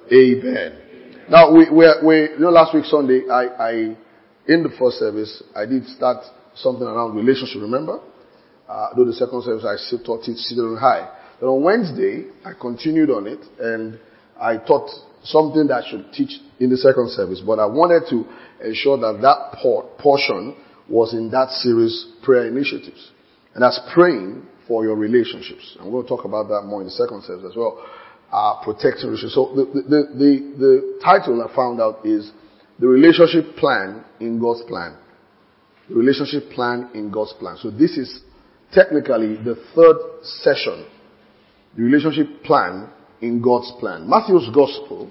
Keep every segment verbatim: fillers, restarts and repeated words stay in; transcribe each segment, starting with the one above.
Amen. Now, we, we, we, you know, last week Sunday, I, I, in the first service, I did start something around relationship, remember? Uh, though the second service, I still taught it seated on high. Then on Wednesday, I continued on it, and I taught something that I should teach in the second service, but I wanted to ensure that that por- portion was in that series, prayer initiatives. And that's praying for your relationships. And we'll talk about that more in the second service as well. Uh, protecting relationships. So the, the, the, the title I found out is The Relationship Plan in God's Plan. The Relationship Plan in God's Plan. So this is technically the third session. The Relationship Plan in God's Plan. Matthew's Gospel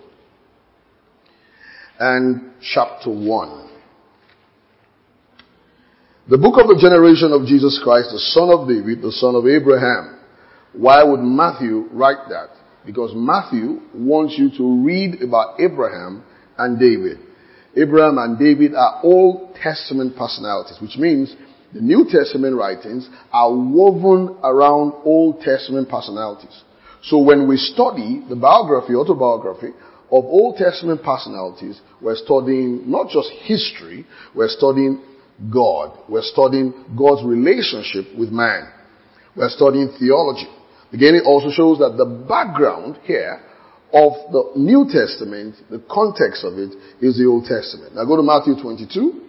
and chapter one. The book of the generation of Jesus Christ, the son of David, the son of Abraham. Why would Matthew write that? Because Matthew wants you to read about Abraham and David. Abraham and David are Old Testament personalities, which means the New Testament writings are woven around Old Testament personalities. So when we study the biography, autobiography of Old Testament personalities, we're studying not just history, we're studying God. We're studying God's relationship with man. We're studying theology. Again, it also shows that the background here of the New Testament, the context of it, is the Old Testament. Now go to Matthew twenty-two,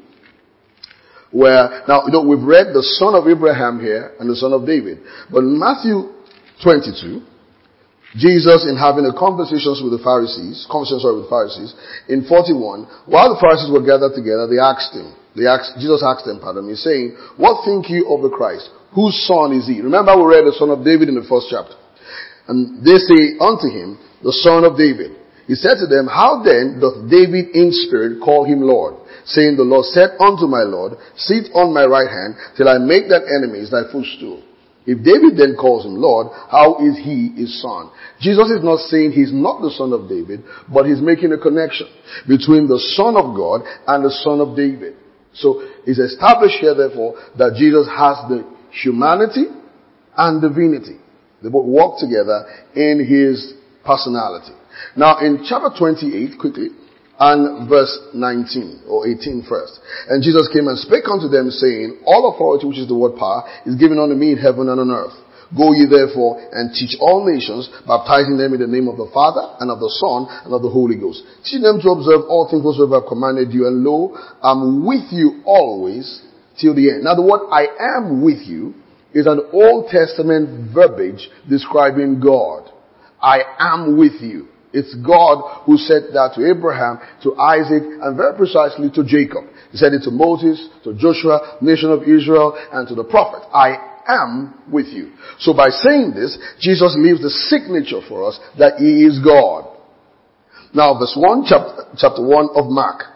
where, now, you know, we've read the son of Abraham here and the son of David. But in Matthew twenty-two, Jesus, in having a conversations with the Pharisees, conversation sorry, with the Pharisees, in forty-one, while the Pharisees were gathered together, they asked him, they asked, Jesus asked them, pardon me, saying, what think you of the Christ? Whose son is he? Remember we read the son of David in the first chapter. And they say unto him, the son of David. He said to them, how then doth David in spirit call him Lord? Saying, the Lord said unto my Lord, sit on my right hand till I make thine enemies thy footstool. If David then calls him Lord, how is he his son? Jesus is not saying he's not the son of David, but he's making a connection between the son of God and the son of David. So it's established here, therefore, that Jesus has the humanity and divinity. They both work together in his personality. Now in chapter twenty-eight, quickly, and verse nineteen, or eighteen first. And Jesus came and spake unto them, saying, all authority, which is the word power, is given unto me in heaven and on earth. Go ye therefore and teach all nations, baptizing them in the name of the Father, and of the Son, and of the Holy Ghost. Teaching them to observe all things whatsoever I have commanded you, and lo, I'm with you always till the end. Now the word I am with you is an Old Testament verbiage describing God. I am with you. It's God who said that to Abraham, to Isaac, and very precisely to Jacob. He said it to Moses, to Joshua, nation of Israel, and to the prophet. I am with you. So by saying this, Jesus leaves the signature for us that he is God. Now verse one, chapter, chapter one of Mark.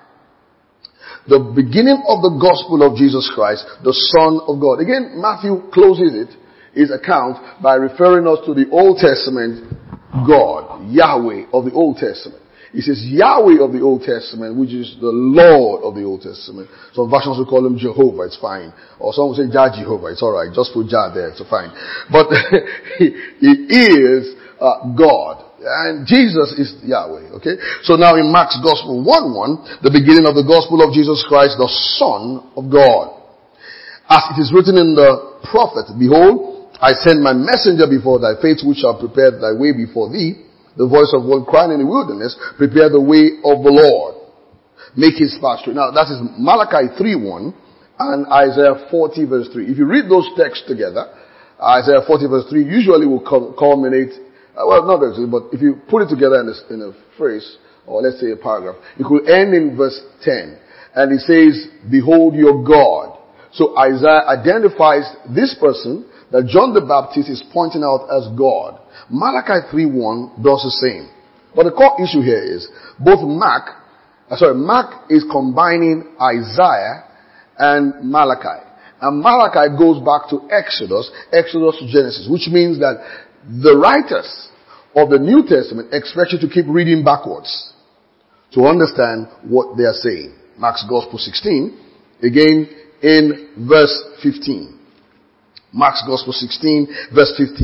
The beginning of the gospel of Jesus Christ, the Son of God. Again, Matthew closes it, his account, by referring us to the Old Testament God, Yahweh of the Old Testament. He says Yahweh of the Old Testament, which is the Lord of the Old Testament. Some versions will call him Jehovah, it's fine. Or some will say Jah Jehovah, it's alright, just put Jah there, it's fine. But he, he is uh, God. And Jesus is Yahweh, okay? So now in Mark's Gospel one one, the beginning of the Gospel of Jesus Christ, the Son of God. As it is written in the prophet, behold, I send my messenger before thy face, which shall prepare thy way before thee. The voice of one crying in the wilderness, prepare the way of the Lord. Make his path straight. Now that is Malachi three one and Isaiah forty verse three. If you read those texts together, Isaiah forty verse three usually will culminate, uh, well not actually, but if you put it together in a, in a phrase, or let's say a paragraph, it could end in verse ten. And it says, behold your God. So Isaiah identifies this person that John the Baptist is pointing out as God. Malachi three one does the same. But the core issue here is, both Mark, uh, sorry, Mark is combining Isaiah and Malachi. And Malachi goes back to Exodus, Exodus to Genesis, which means that the writers of the New Testament expect you to keep reading backwards to understand what they are saying. Mark's Gospel sixteen, again in verse fifteen. Mark's Gospel sixteen, verse fifteen.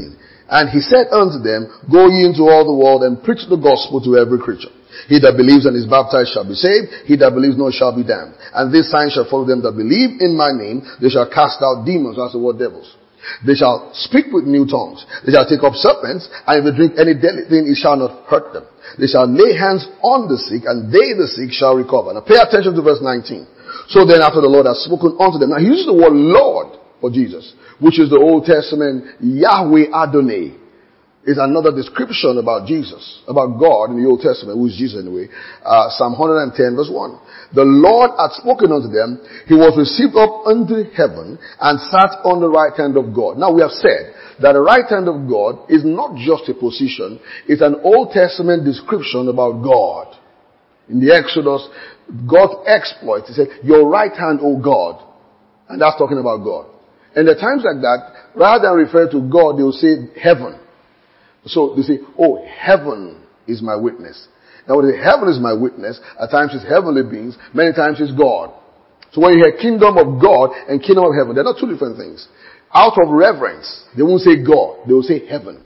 And he said unto them, Go ye into all the world and preach the gospel to every creature. He that believes and is baptized shall be saved. He that believes not shall be damned. And this sign shall follow them that believe in my name. They shall cast out demons. That's the word devils. They shall speak with new tongues. They shall take up serpents. And if they drink any deadly thing, it shall not hurt them. They shall lay hands on the sick, and they, the sick, shall recover. Now pay attention to verse nineteen. So then after the Lord has spoken unto them. Now he uses the word Lord for Jesus, which is the Old Testament Yahweh Adonai. Is another description about Jesus, about God in the Old Testament, who is Jesus anyway. Uh, Psalm one ten verse one. The Lord had spoken unto them. He was received up unto heaven and sat on the right hand of God. Now we have said that the right hand of God is not just a position. It's an Old Testament description about God. In the Exodus, God's exploit, he said, your right hand, O God. And that's talking about God. And at times like that, rather than refer to God, they will say heaven. So they say, oh, heaven is my witness. Now when they say heaven is my witness, at times it's heavenly beings, many times it's God. So when you hear kingdom of God and kingdom of heaven, they're not two different things. Out of reverence, they won't say God, they will say heaven.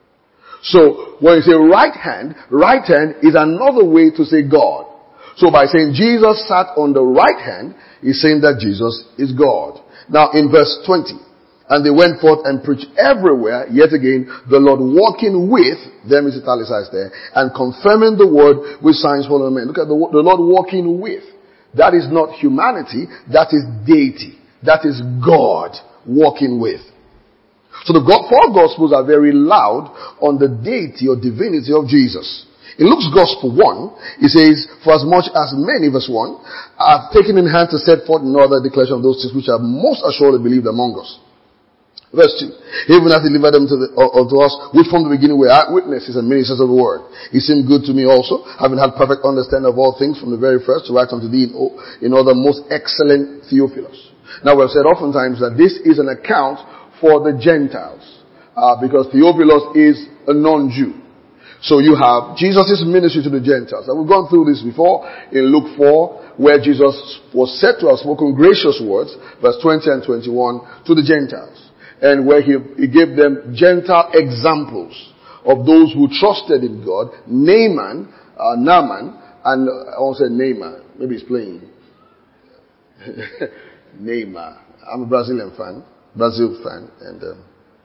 So when you say right hand, right hand is another way to say God. So by saying Jesus sat on the right hand, he's saying that Jesus is God. Now in verse twenty, and they went forth and preached everywhere, yet again, the Lord walking with them, is italicized there, and confirming the word with signs following men. Look at the, the Lord walking with. That is not humanity, that is deity. That is God walking with. So the four Gospels are very loud on the deity or divinity of Jesus. In Luke's Gospel one, it says, For as much as many, verse one, are taken in hand to set forth in order declaration of those things which are most assuredly believed among us. Verse two, even as he delivered them to, the, uh, to us, which from the beginning were eyewitnesses and ministers of the word. It seemed good to me also, having had perfect understanding of all things from the very first, to write unto thee in, in order most excellent Theophilus. Now we have said oftentimes that this is an account for the Gentiles, uh, because Theophilus is a non-Jew. So you have Jesus' ministry to the Gentiles. And we've gone through this before in Luke four, where Jesus was said to have spoken gracious words, verse twenty and twenty-one, to the Gentiles. And where he, he gave them Gentile examples of those who trusted in God. Naaman, uh, Naaman, and uh, I won't say Naaman, maybe he's playing. Neymar. I'm a Brazilian fan, Brazil fan, and um,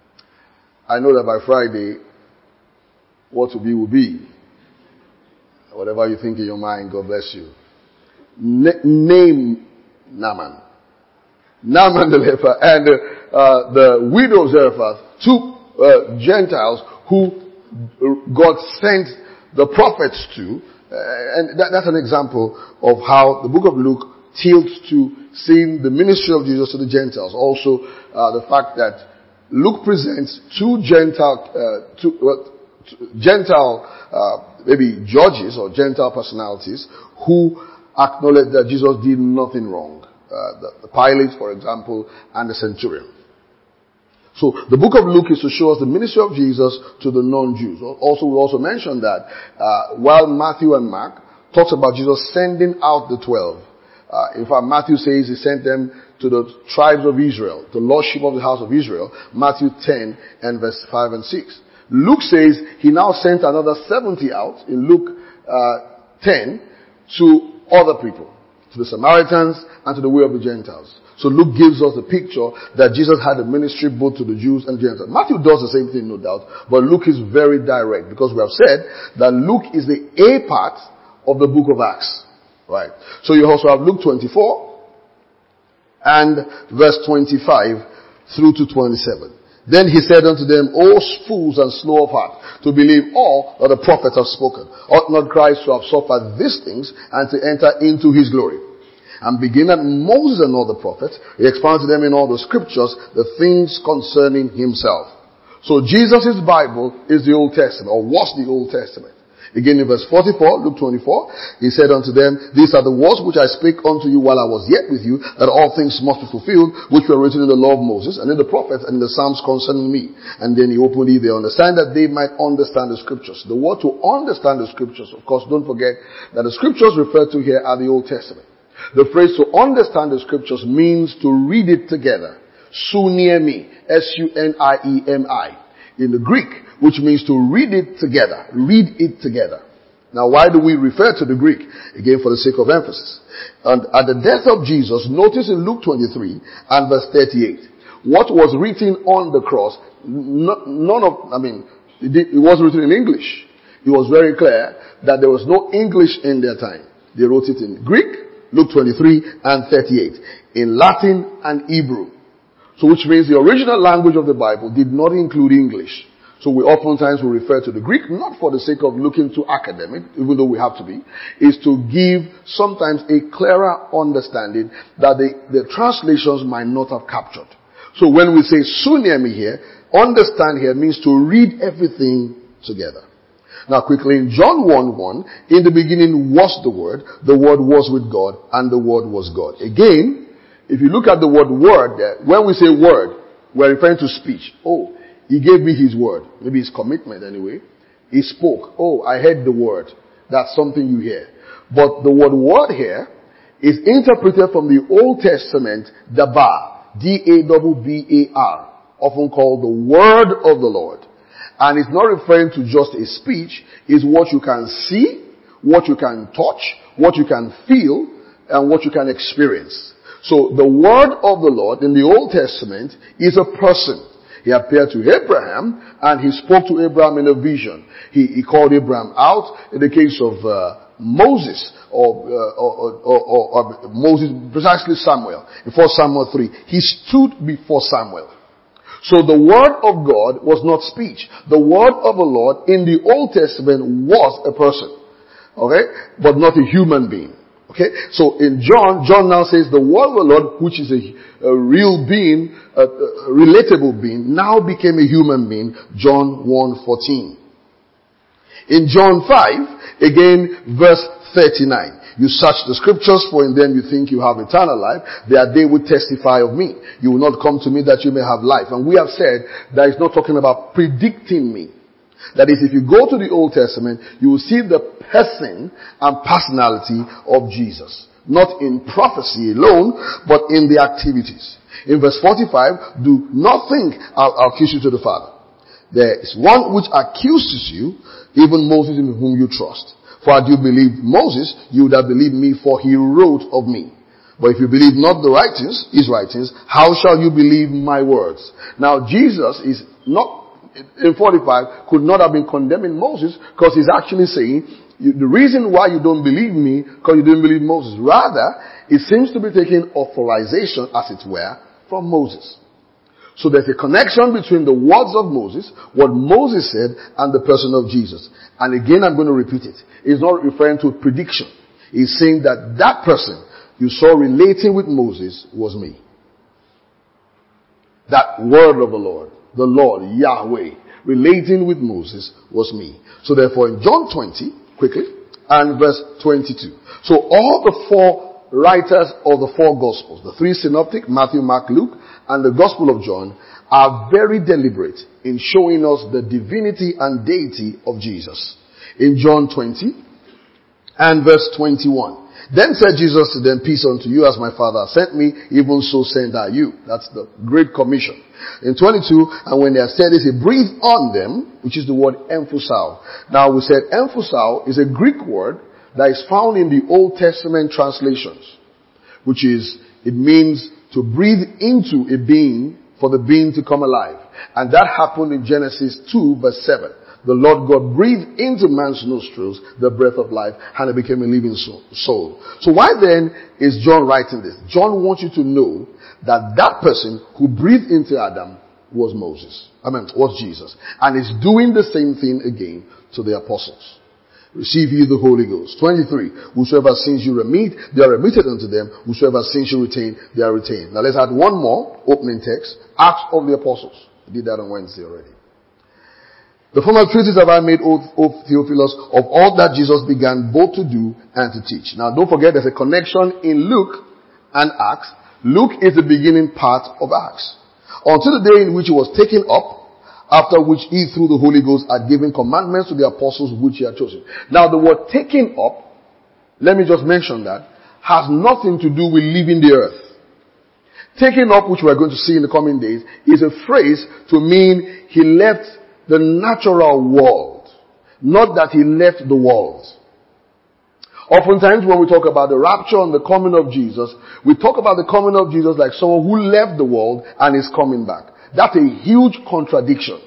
I know that by Friday, what will be will be. Whatever you think in your mind, God bless you. Na- name Naaman. Naaman the leper and uh, the widow of Zarephath, two uh, Gentiles who God sent the prophets to, uh, and that, that's an example of how the book of Luke tilts to seeing the ministry of Jesus to the Gentiles. Also, uh, the fact that Luke presents two Gentile, uh, two, uh, Gentile, uh, maybe judges or Gentile personalities who acknowledge that Jesus did nothing wrong. Uh, the, the Pilate, for example, and the centurion. So the book of Luke is to show us the ministry of Jesus to the non-Jews. Also, we also mentioned that uh, while Matthew and Mark talks about Jesus sending out the twelve. Uh, in fact, Matthew says he sent them to the tribes of Israel, the lordship of the house of Israel. Matthew ten and verse five and six. Luke says he now sent another seventy out in Luke uh, ten to other people, to the Samaritans and to the way of the Gentiles. So Luke gives us the picture that Jesus had a ministry both to the Jews and Gentiles. Matthew does the same thing, no doubt, but Luke is very direct because we have said that Luke is the A part of the book of Acts. Right. So you also have Luke twenty-four and verse twenty-five through to twenty-seven. Then he said unto them, O fools and slow of heart, to believe all that the prophets have spoken. Ought not Christ to have suffered these things and to enter into his glory? And beginning at Moses and all the prophets, he expounded to them in all the scriptures the things concerning himself. So Jesus' Bible is the Old Testament, or was the Old Testament. Again in verse forty-four, Luke twenty-four, he said unto them, These are the words which I spake unto you while I was yet with you, that all things must be fulfilled, which were written in the law of Moses, and in the prophets, and in the Psalms concerning me. And then he openly they understand that they might understand the scriptures. The word to understand the scriptures, of course, don't forget that the scriptures referred to here are the Old Testament. The phrase to understand the scriptures means to read it together. Sunemi, S U N I E M I. in the Greek, which means to read it together. Read it together. Now, why do we refer to the Greek? Again, for the sake of emphasis. And at the death of Jesus, notice in Luke twenty-three and verse thirty-eight, what was written on the cross, none of, I mean, it wasn't written in English. It was very clear that there was no English in their time. They wrote it in Greek, Luke twenty-three and thirty-eight, in Latin and Hebrew. So which means the original language of the Bible did not include English. So we oftentimes will refer to the Greek, not for the sake of looking too academic, even though we have to be, is to give sometimes a clearer understanding that the, the translations might not have captured. So when we say sunemi here, understand here means to read everything together. Now quickly, in John one one, in the beginning was the Word, the Word was with God, and the Word was God. Again, if you look at the word word there, when we say word, we're referring to speech. Oh, he gave me his word. Maybe his commitment anyway. He spoke. Oh, I heard the word. That's something you hear. But the word word here is interpreted from the Old Testament, dabar, D A B B A R, often called the word of the Lord. And it's not referring to just a speech. It's what you can see, what you can touch, what you can feel, and what you can experience. So the word of the Lord in the Old Testament is a person. He appeared to Abraham and he spoke to Abraham in a vision. He, he called Abraham out. In the case of uh, Moses or, uh, or, or, or, or Moses, precisely Samuel, in First Samuel three, he stood before Samuel. So the word of God was not speech. The word of the Lord in the Old Testament was a person. Okay? But not a human being. Okay, so in John, John now says the word of the Lord, which is a, a real being, a, a relatable being, now became a human being. John one fourteen. In John five, again, verse thirty-nine. You search the scriptures, for in them you think you have eternal life. They are they which testify of me. You will not come to me that you may have life. And we have said that it's not talking about predicting me. That is, if you go to the Old Testament, you will see the person and personality of Jesus. Not in prophecy alone, but in the activities. In verse forty-five, do not think I'll, I'll accuse you to the Father. There is one which accuses you, even Moses in whom you trust. For had you believed Moses, you would have believed me, for he wrote of me. But if you believe not the writings, his writings, how shall you believe my words? Now Jesus is not, in forty-five, could not have been condemning Moses, because he's actually saying, you, the reason why you don't believe me, because you didn't believe Moses. Rather, it seems to be taking authorization, as it were, from Moses. So there's a connection between the words of Moses, what Moses said, and the person of Jesus. And again, I'm going to repeat it. It's not referring to prediction. It's saying that that person you saw relating with Moses was me. That word of the Lord, the Lord, Yahweh, relating with Moses was me. So therefore in John twenty, quickly, and verse twenty-two. So all the four writers of the four Gospels, the three synoptic, Matthew, Mark, Luke, and the Gospel of John, are very deliberate in showing us the divinity and deity of Jesus. In John twenty and verse twenty-one. Then said Jesus to them, peace unto you, as my Father sent me, even so send I you. That's the Great Commission. In twenty-two, and when they had said this, he breathed on them, which is the word emphusao. Now we said emphusao is a Greek word that is found in the Old Testament translations, which is, it means to breathe into a being for the being to come alive. And that happened in Genesis two verse seven. The Lord God breathed into man's nostrils the breath of life, and it became a living soul. So why then is John writing this? John wants you to know that that person who breathed into Adam was Moses. I mean, was Jesus. And is doing the same thing again to the apostles. Receive ye the Holy Ghost. twenty-three. Whosoever sins you remit, they are remitted unto them. Whosoever sins you retain, they are retained. Now let's add one more opening text. Acts of the Apostles. I did that on Wednesday already. The former treatise have I made, O Theophilus, of all that Jesus began both to do and to teach. Now don't forget there's a connection in Luke and Acts. Luke is the beginning part of Acts. Until the day in which he was taken up, after which he through the Holy Ghost had given commandments to the apostles which he had chosen. Now the word taken up, let me just mention that, has nothing to do with leaving the earth. Taken up, which we're going to see in the coming days, is a phrase to mean he left the natural world, not that he left the world. Oftentimes when we talk about the rapture and the coming of Jesus, we talk about the coming of Jesus like someone who left the world and is coming back. That's a huge contradiction.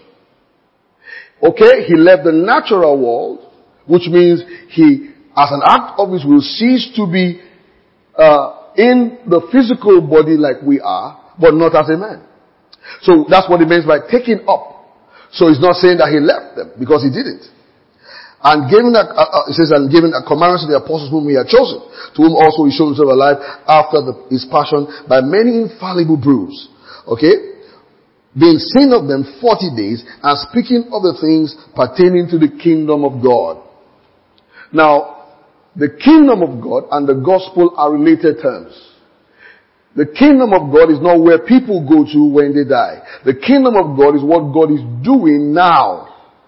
Okay, he left the natural world, which means he, as an act of his will, ceased to be uh, in the physical body like we are, but not as a man. So that's what it means by taking up. So he's not saying that he left them, because he didn't. And giving a, uh, it says, and giving a commandment to the apostles whom he had chosen, to whom also he showed himself alive after the, his passion by many infallible proofs. Okay? Being seen of them forty days, and speaking of the things pertaining to the kingdom of God. Now, the kingdom of God and the gospel are related terms. The kingdom of God is not where people go to when they die. The kingdom of God is what God is doing now.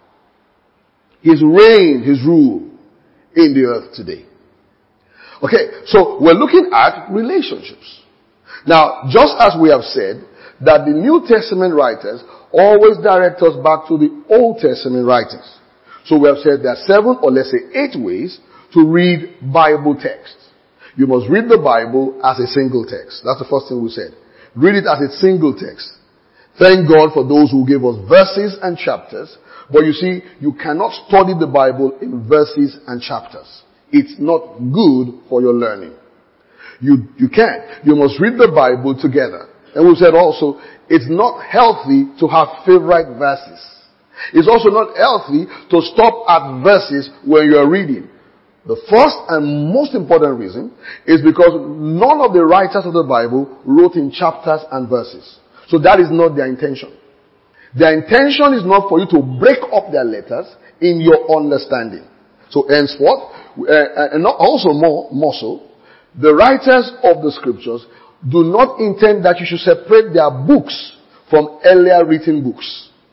His reign, His rule in the earth today. Okay, so we're looking at relationships. Now, just as we have said that the New Testament writers always direct us back to the Old Testament writers. So we have said there are seven or let's say eight ways to read Bible texts. You must read the Bible as a single text. That's the first thing we said. Read it as a single text. Thank God for those who gave us verses and chapters. But you see, you cannot study the Bible in verses and chapters. It's not good for your learning. You, you can't. You must read the Bible together. And we said also, it's not healthy to have favorite verses. It's also not healthy to stop at verses when you are reading. The first and most important reason is because none of the writers of the Bible wrote in chapters and verses. So that is not their intention. Their intention is not for you to break up their letters in your understanding. So henceforth, uh, and also more, more so, the writers of the scriptures do not intend that you should separate their books from earlier written books.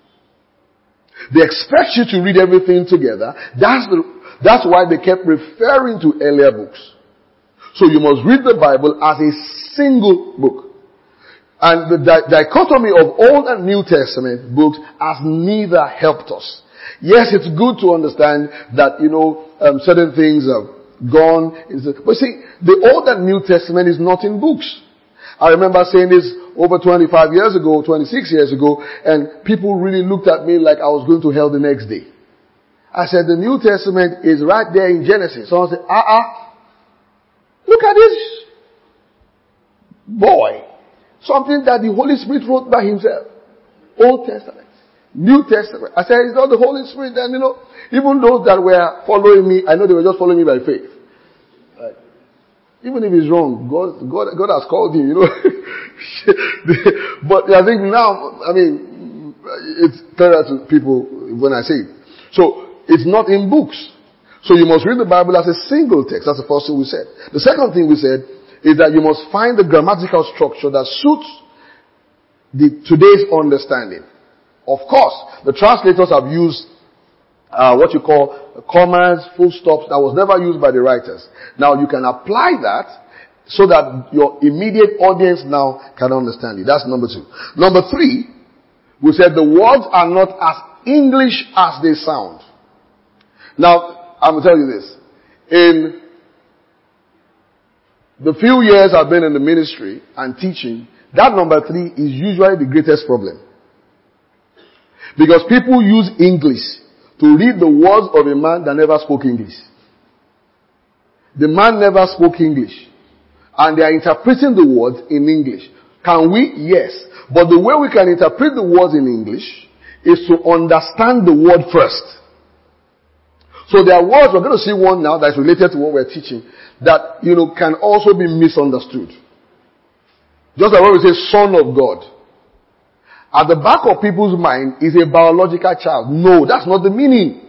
They expect you to read everything together. That's the, that's why they kept referring to earlier books. So you must read the Bible as a single book. And the di- dichotomy of Old and New Testament books has neither helped us. Yes, it's good to understand that, you know, um, certain things have gone. But see, the Old and New Testament is not in books. I remember saying this over twenty-five years ago, twenty-six years ago, and people really looked at me like I was going to hell the next day. I said, the New Testament is right there in Genesis. Someone said, ah, uh-uh. Look at this boy. Something that the Holy Spirit wrote by himself. Old Testament. New Testament. I said, it's not the Holy Spirit. And you know, even those that were following me, I know they were just following me by faith. Right. Even if it's wrong, God, God, God has called him, you know. But I think now, I mean, it's clearer to people when I say it. So, it's not in books. So you must read the Bible as a single text. That's the first thing we said. The second thing we said is that you must find the grammatical structure that suits the today's understanding. Of course, the translators have used uh, what you call commas, full stops, that was never used by the writers. Now you can apply that so that your immediate audience now can understand it. That's number two. Number three, we said the words are not as English as they sound. Now, I'm going to tell you this. In the few years I've been in the ministry and teaching, that number three is usually the greatest problem. Because people use English to read the words of a man that never spoke English. The man never spoke English. And they are interpreting the words in English. Can we? Yes. But the way we can interpret the words in English is to understand the word first. So there are words, we're going to see one now that's related to what we're teaching, that, you know, can also be misunderstood. Just like when we say Son of God. At the back of people's mind is a biological child. No, that's not the meaning.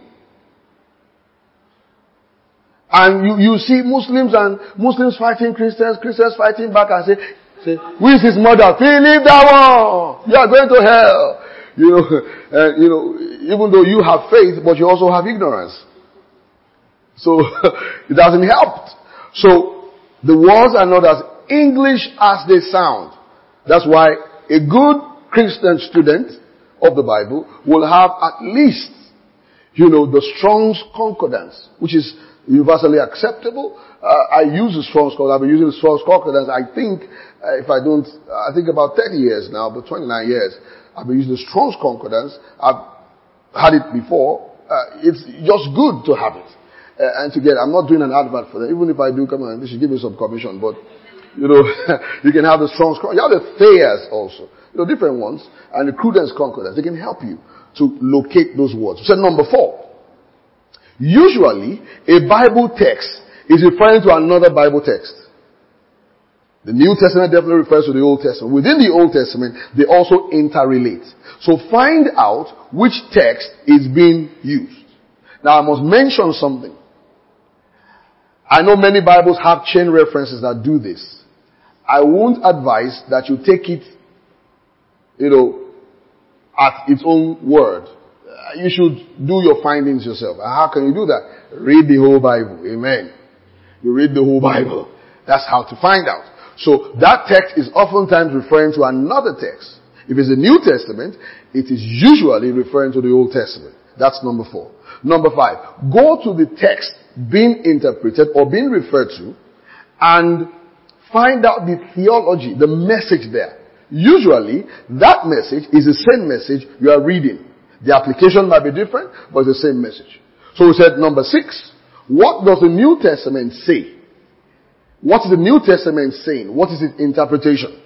And you, you see Muslims and Muslims fighting Christians, Christians fighting back and say, say, who is his mother? Believe that one! You are going to hell! You know, uh, you know, even though you have faith, but you also have ignorance. So, it doesn't help. So, the words are not as English as they sound. That's why a good Christian student of the Bible will have at least, you know, the Strong's Concordance, which is universally acceptable. Uh, I use the Strong's Concordance. I've been using the Strong's Concordance, I think, uh, if I don't, I think about thirty years now, but twenty-nine years. I've been using the Strong's Concordance. I've had it before. Uh, it's just good to have it. Uh, and to get, I'm not doing an advert for them. Even if I do, come on, they should give me some commission, but, you know, you can have the Strong's Concordance. You have the Thayer's also. You know, different ones. And the Cruden's Concordance. They can help you to locate those words. So number four. Usually, a Bible text is referring to another Bible text. The New Testament definitely refers to the Old Testament. Within the Old Testament, they also interrelate. So find out which text is being used. Now I must mention something. I know many Bibles have chain references that do this. I won't advise that you take it, you know, at its own word. You should do your findings yourself. And how can you do that? Read the whole Bible. Amen. You read the whole Bible. That's how to find out. So that text is oftentimes referring to another text. If it's the New Testament, it is usually referring to the Old Testament. That's number four. Number five, go to the text being interpreted or being referred to and find out the theology, the message there. Usually, that message is the same message you are reading. The application might be different, but it's the same message. So we said number six, what does the New Testament say? What is the New Testament saying? What is its interpretation?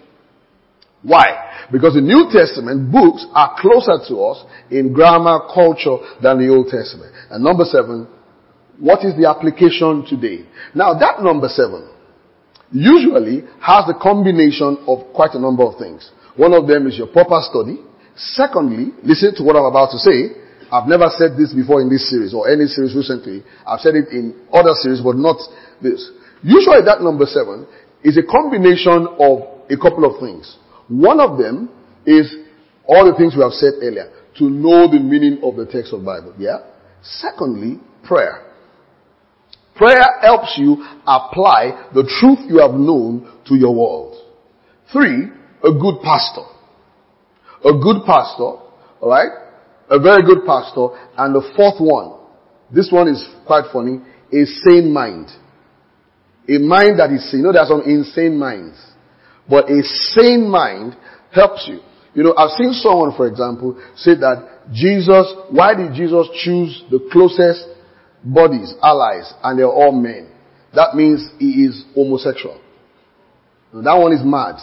Why? Because the New Testament books are closer to us in grammar, culture than the Old Testament. And number seven, what is the application today? Now that number seven usually has the combination of quite a number of things. One of them is your proper study. Secondly, listen to what I'm about to say. I've never said this before in this series or any series recently. I've said it in other series, but not this. Usually that number seven is a combination of a couple of things. One of them is all the things we have said earlier. To know the meaning of the text of the Bible. Yeah? Secondly, prayer. Prayer helps you apply the truth you have known to your world. Three, a good pastor. A good pastor, alright? A very good pastor. And the fourth one, this one is quite funny, a sane mind. A mind that is sane. You know, there are some insane minds. But a sane mind helps you. You know, I've seen someone, for example, say that Jesus, why did Jesus choose the closest buddies, allies, and they're all men? That means he is homosexual. That one is mad.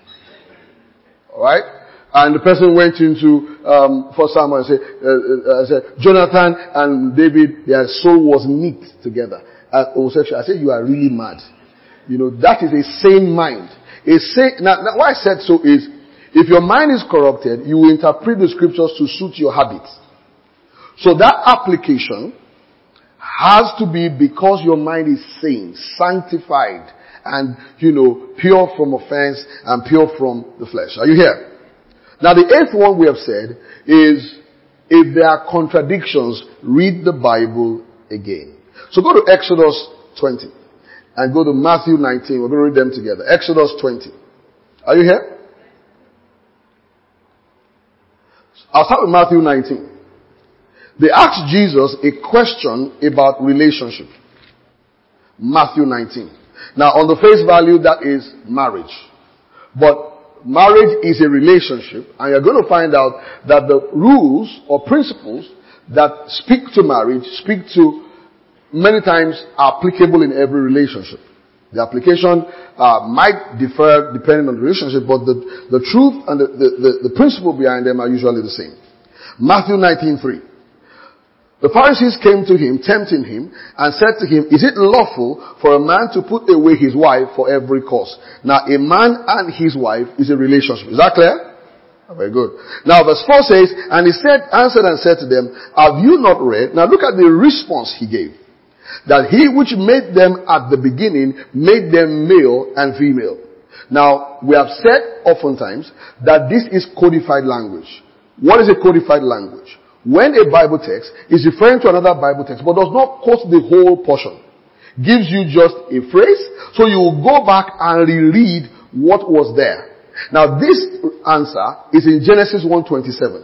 Alright? And the person went into, um, for someone and said, uh, uh, said, Jonathan and David, their soul was knit together. As homosexual. I said, you are really mad. You know, that is a sane mind. A sane, now, now why I said so is, if your mind is corrupted, you will interpret the scriptures to suit your habits. So that application has to be because your mind is sane, sanctified, and, you know, pure from offense and pure from the flesh. Are you here? Now the eighth one we have said is, if there are contradictions, read the Bible again. So go to Exodus twenty and go to Matthew nineteen. We're going to read them together. Exodus twenty. Are you here? I'll start with Matthew nineteen. They asked Jesus a question about relationship. Matthew nineteen. Now on the face value, that is marriage. But marriage is a relationship, and you're going to find out that the rules or principles that speak to marriage, speak to many times are applicable in every relationship. The application uh, might differ depending on the relationship, but the, the truth and the, the, the, the principle behind them are usually the same. Matthew nineteen three. The Pharisees came to him, tempting him, and said to him, is it lawful for a man to put away his wife for every cause? Now, a man and his wife is a relationship. Is that clear? Very good. Now, verse four says, and he said, answered and said to them, have you not read? Now, look at the response he gave. That he which made them at the beginning made them male and female. Now, we have said oftentimes that this is codified language. What is a codified language? When a Bible text is referring to another Bible text but does not quote the whole portion, gives you just a phrase, so you will go back and reread what was there. Now this answer is in Genesis one twenty-seven.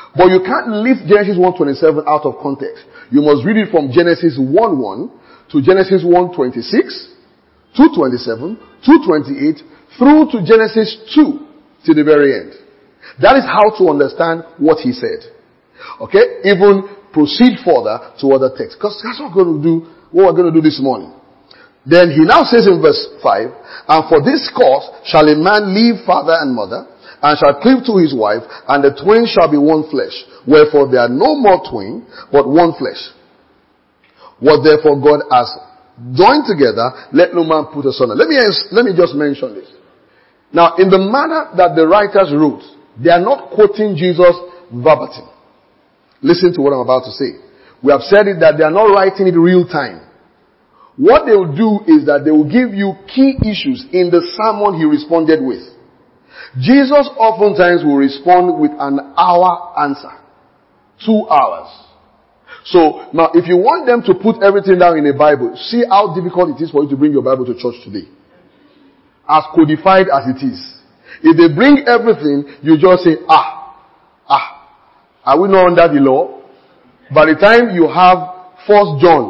But you can't leave Genesis one twenty-seven out of context. You must read it from Genesis one one to Genesis one twenty-six, two twenty-seven, two twenty-eight, through to Genesis two to the very end. That is how to understand what he said. Okay? Even proceed further to other texts. Because that's what we're going to do, what we're going to do this morning. Then he now says in verse five, and for this cause shall a man leave father and mother, and shall cleave to his wife, and the twain shall be one flesh. Wherefore they are no more twain, but one flesh. What therefore God has joined together, let no man put asunder. Let me, let me just mention this. Now, in the manner that the writers wrote, they are not quoting Jesus verbatim. Listen to what I'm about to say. We have said it that they are not writing it real time. What they will do is that they will give you key issues in the sermon he responded with. Jesus oftentimes will respond with an hour answer. Two hours. So, now if you want them to put everything down in a Bible, see how difficult it is for you to bring your Bible to church today. As codified as it is. If they bring everything, you just say, ah, ah. Are we not under the law? By the time you have First John,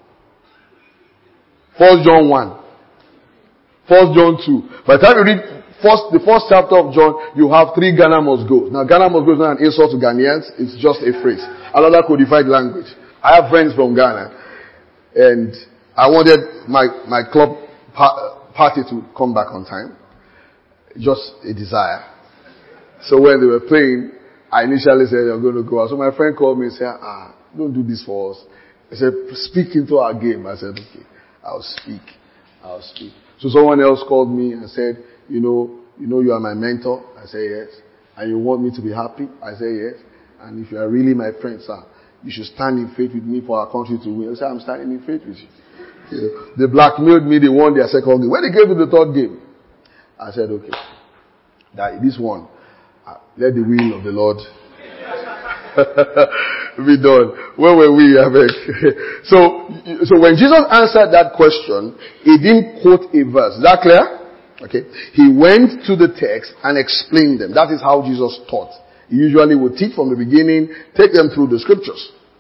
First John one, First John two, by the time you read first, the first chapter of John, you have three Ghana must go. Now Ghana must go is not an insult to Ghanaians, it's just a phrase. Another codified language. I have friends from Ghana, and I wanted my, my club pa- party to come back on time. Just a desire. So when they were playing, I initially said, I'm going to go out. So my friend called me and said, ah, don't do this for us. He said, speak into our game. I said, okay, I'll speak. I'll speak. So someone else called me and said, you know, you know you are my mentor. I said, yes. And you want me to be happy? I said, yes. And if you are really my friend, sir, you should stand in faith with me for our country to win. I said, I'm standing in faith with you. You know, they blackmailed me. They won their second game. When they gave me the third game, I said, okay, that this one, uh, let the will of the Lord be done. Where were we? I beg. so, so when Jesus answered that question, he didn't quote a verse. Is that clear? Okay. He went to the text and explained them. That is how Jesus taught. He usually would teach from the beginning, take them through the scriptures.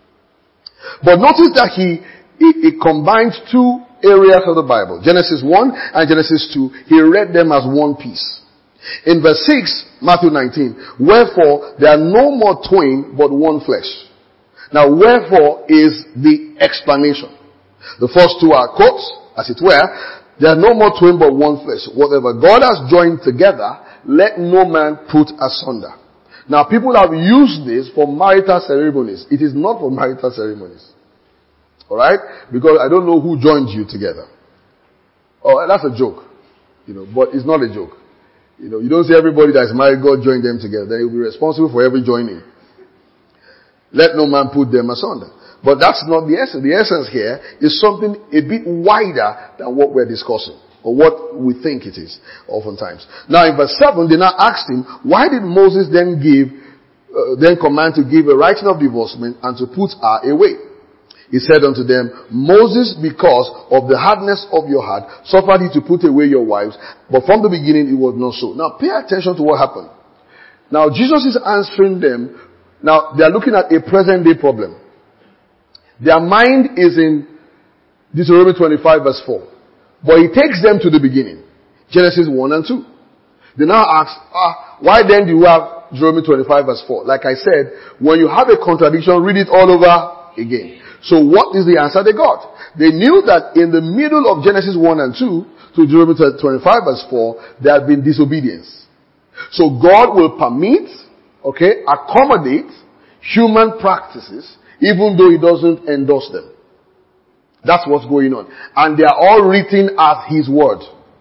But notice that he, he, he combined two areas of the Bible. Genesis one and Genesis two. He read them as one piece. In verse six, Matthew nineteen, wherefore there are no more twain but one flesh. Now wherefore is the explanation. The first two are quotes, as it were. There are no more twain but one flesh. Whatever God has joined together, let no man put asunder. Now people have used this for marital ceremonies. It is not for marital ceremonies. Alright? Because I don't know who joined you together. Oh, that's a joke. You know, but it's not a joke. You know, you don't say everybody that is married, God joined them together. Then you'll be responsible for every joining. Let no man put them asunder. But that's not the essence. The essence here is something a bit wider than what we're discussing, or what we think it is, oftentimes. Now in verse seven, they now asked him, why did Moses then give, uh, then command to give a writing of divorcement and to put her away? He said unto them, Moses, because of the hardness of your heart, suffered he to put away your wives, but from the beginning it was not so. Now pay attention to what happened. Now Jesus is answering them. Now they are looking at a present day problem. Their mind is in Deuteronomy twenty-five verse four. But he takes them to the beginning. Genesis one and two. They now ask, ah, why then do you have Deuteronomy twenty-five verse four? Like I said, when you have a contradiction, read it all over again. So what is the answer they got? They knew that in the middle of Genesis one and two to Deuteronomy twenty-five verse four, there had been disobedience. So God will permit, okay, accommodate human practices even though he doesn't endorse them. That's what's going on. And they are all written as his word.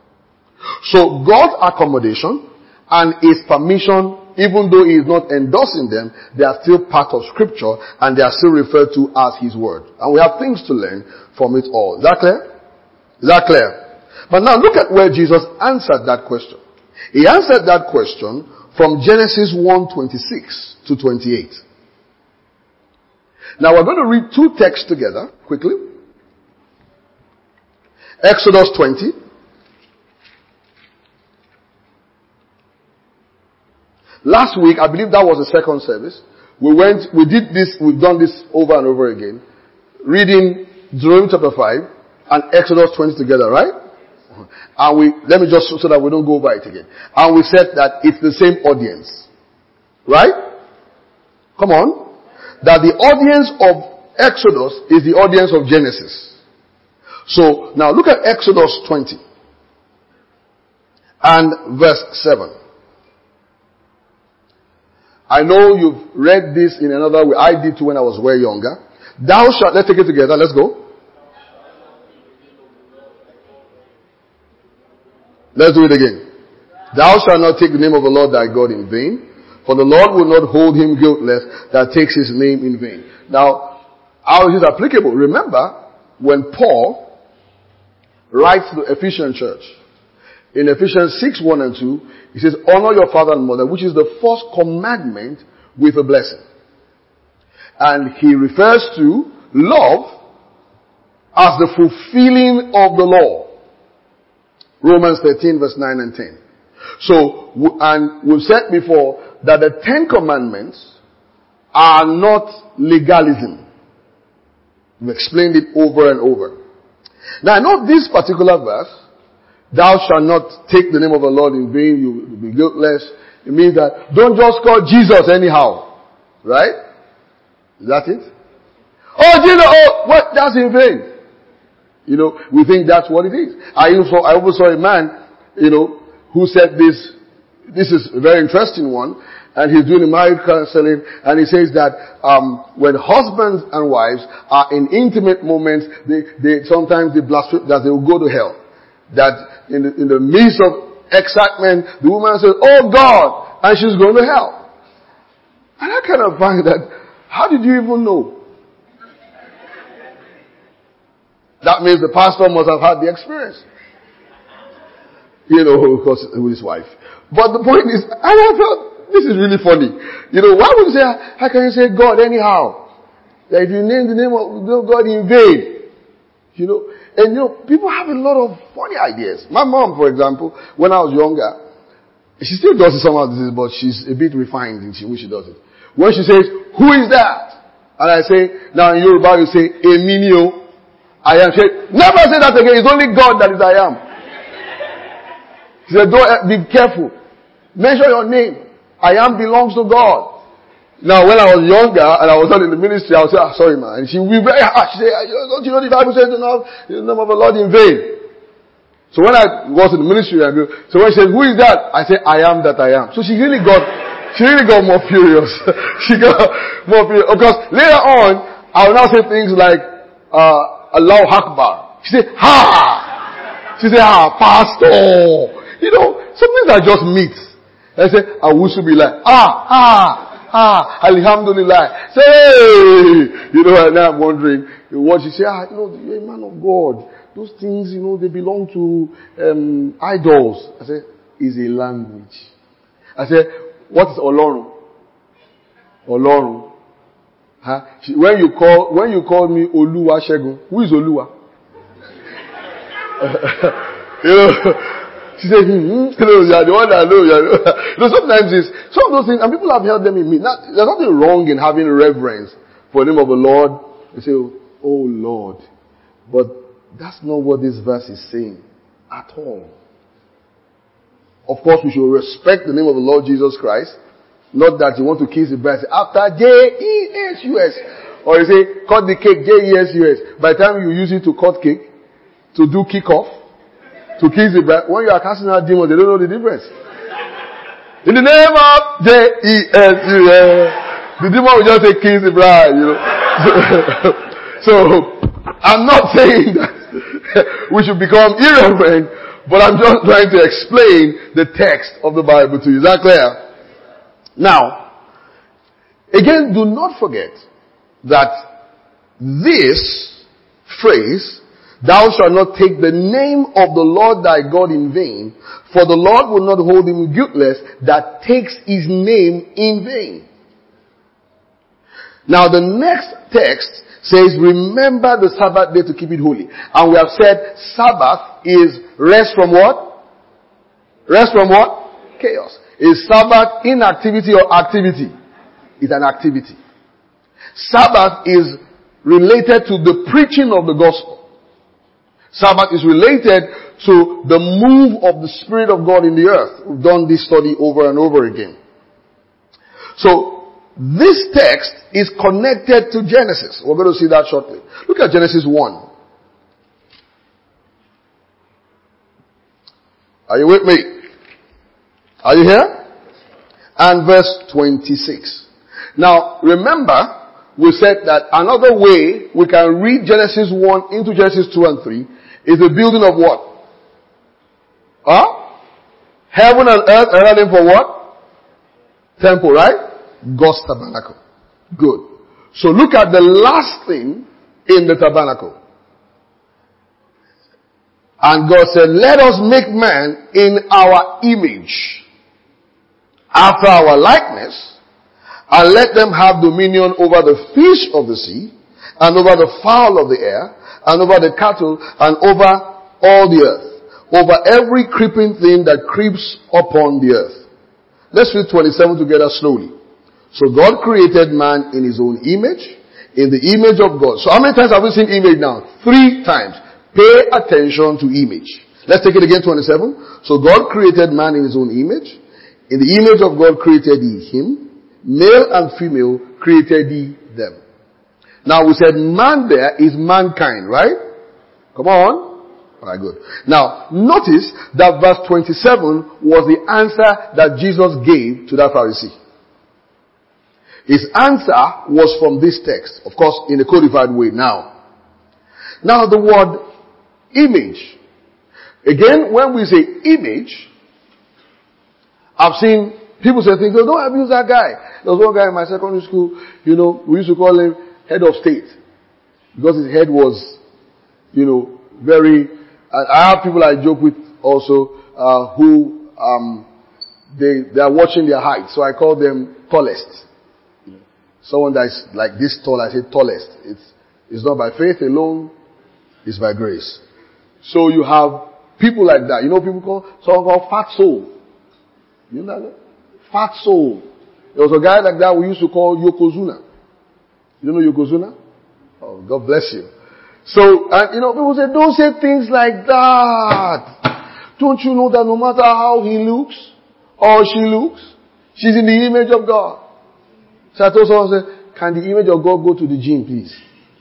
So God's accommodation and his permission, even though he is not endorsing them, they are still part of scripture and they are still referred to as his word. And we have things to learn from it all. Is that clear? Is that clear? But now look at where Jesus answered that question. He answered that question from Genesis one twenty-six to twenty-eight. Now we're going to read two texts together quickly. Exodus twenty. Last week, I believe that was the second service. We went, we did this, we've done this over and over again. Reading Deuteronomy chapter five and Exodus twenty together, right? And we, let me just, so that we don't go over it again. And we said that it's the same audience. Right? Come on. That the audience of Exodus is the audience of Genesis. So, now look at Exodus twenty. And verse seven. I know you've read this in another way. I did too when I was way younger. Thou shalt, let's take it together, let's go. Let's do it again. Thou shalt not take the name of the Lord thy God in vain, for the Lord will not hold him guiltless that takes his name in vain. Now, how is it applicable? Remember, when Paul writes to the Ephesian church, in Ephesians six, one and two, he says, honor your father and mother, which is the first commandment with a blessing. And he refers to love as the fulfilling of the law. Romans thirteen verse nine and ten. So, and we've said before that the Ten Commandments are not legalism. We've explained it over and over. Now, I know this particular verse, thou shalt not take the name of the Lord in vain, you will be guiltless. It means that don't just call Jesus anyhow. Right? Is that it? Oh, Jesus, oh, what? That's in vain. You know, we think that's what it is. I also, I also saw a man, you know, who said this, this is a very interesting one, and he's doing a marriage counseling, and he says that, um, when husbands and wives are in intimate moments, they, they, sometimes they blaspheme, that they will go to hell. That in the, in the midst of excitement, the woman says, oh God, and she's going to hell. And I kind of find that, how did you even know? That means the pastor must have had the experience. You know, of course, with his wife. But the point is, and I thought, this is really funny. You know, why would you say, how can you say God anyhow? That if you name the name of God in vain. You know, and you know, people have a lot of funny ideas. My mom, for example, when I was younger, she still does it somehow, but she's a bit refined in the way she does it. When she says, who is that? And I say, now in Yoruba you say, Eminio. I am. She said, never say that again. It's only God that is I am. She said, don't, be careful. Mention your name. I am belongs to God. Now, when I was younger and I was not in the ministry, I would say, ah, sorry man. And she would be very harsh. She said, don't you know the Bible says to know the name of the Lord in vain? So when I was in the ministry, I go, so when she said, who is that? I said, I am that I am. So she really got, she really got more furious. She got more furious. Because later on, I will now say things like, uh, Allahu Akbar. She said, ha! She said, ah, pastor. You know, sometimes I just meet. I say, I wish to be like, ah, ah, ah, alhamdulillah. Say, hey! You know, and now I'm wondering, what she said, ah, you know, you're a man of God. Those things, you know, they belong to um, idols. I said, it's a language. I said, what is Olorun? Olorun. Huh? She, when you call, when you call me Oluwa Shegun, who is Oluwa? You know, she said, hmm, you know, you're the one that knows. You know, sometimes it's, some of those things, and people have held them in me. Now, there's nothing wrong in having reverence for the name of the Lord. They say, oh Lord. But that's not what this verse is saying at all. Of course, we should respect the name of the Lord Jesus Christ. Not that you want to kiss the bride after J E S U S. Or you say, cut the cake, J E S U S. By the time you use it to cut cake, to do kick off, to kiss the bride, when you are casting out demons, they don't know the difference. In the name of J E S U S. The demon will just say, kiss the bride, you know. So, I'm not saying that we should become irreverent, but I'm just trying to explain the text of the Bible to you. Is that clear? Now, again, do not forget that this phrase, thou shalt not take the name of the Lord thy God in vain, for the Lord will not hold him guiltless that takes his name in vain. Now, the next text says, remember the Sabbath day to keep it holy. And we have said Sabbath is rest from what? Rest from what? Chaos. Is Sabbath inactivity or activity? is an activity. Sabbath is related to the preaching of the gospel. Sabbath is related to the move of the Spirit of God in the earth. We've done this study over and over again. So, this text is connected to Genesis. We're going to see that shortly. Look at Genesis one. Are you with me? Are you here? And verse twenty-six. Now, remember, we said that another way we can read Genesis one into Genesis two and three is the building of what? Huh? Heaven and earth are running for what? Temple, right? God's tabernacle. Good. So look at the last thing in the tabernacle. And God said, let us make man in our image, after our likeness, and let them have dominion over the fish of the sea, and over the fowl of the air, and over the cattle, and over all the earth, over every creeping thing that creeps upon the earth. Let's read twenty-seven together slowly. So God created man in his own image, in the image of God. So how many times have we seen image now? Three times. Pay attention to image. Let's take it again, twenty-seven. So God created man in his own image. In the image of God created he him. Male and female created he them. Now we said man there is mankind, right? Come on. Alright, good. Now, notice that verse twenty-seven was the answer that Jesus gave to that Pharisee. His answer was from this text. Of course, in a codified way now. Now the word image. Again, when we say image, I've seen people say things, oh, don't abuse that guy. There was one guy in my secondary school, you know, we used to call him head of state. Because his head was, you know, very, and I have people I joke with also, uh, who, um, they, they are watching their height. So I call them tallest. Someone that is like this tall, I say tallest. It's, it's not by faith alone, it's by grace. So you have people like that. You know people call, someone called fat soul. You know that? Fat soul. There was a guy like that we used to call Yokozuna. You know Yokozuna? Oh, God bless you. So, and you know, people say, don't say things like that. Don't you know that no matter how he looks, or she looks, she's in the image of God. So I told someone, I said, can the image of God go to the gym, please?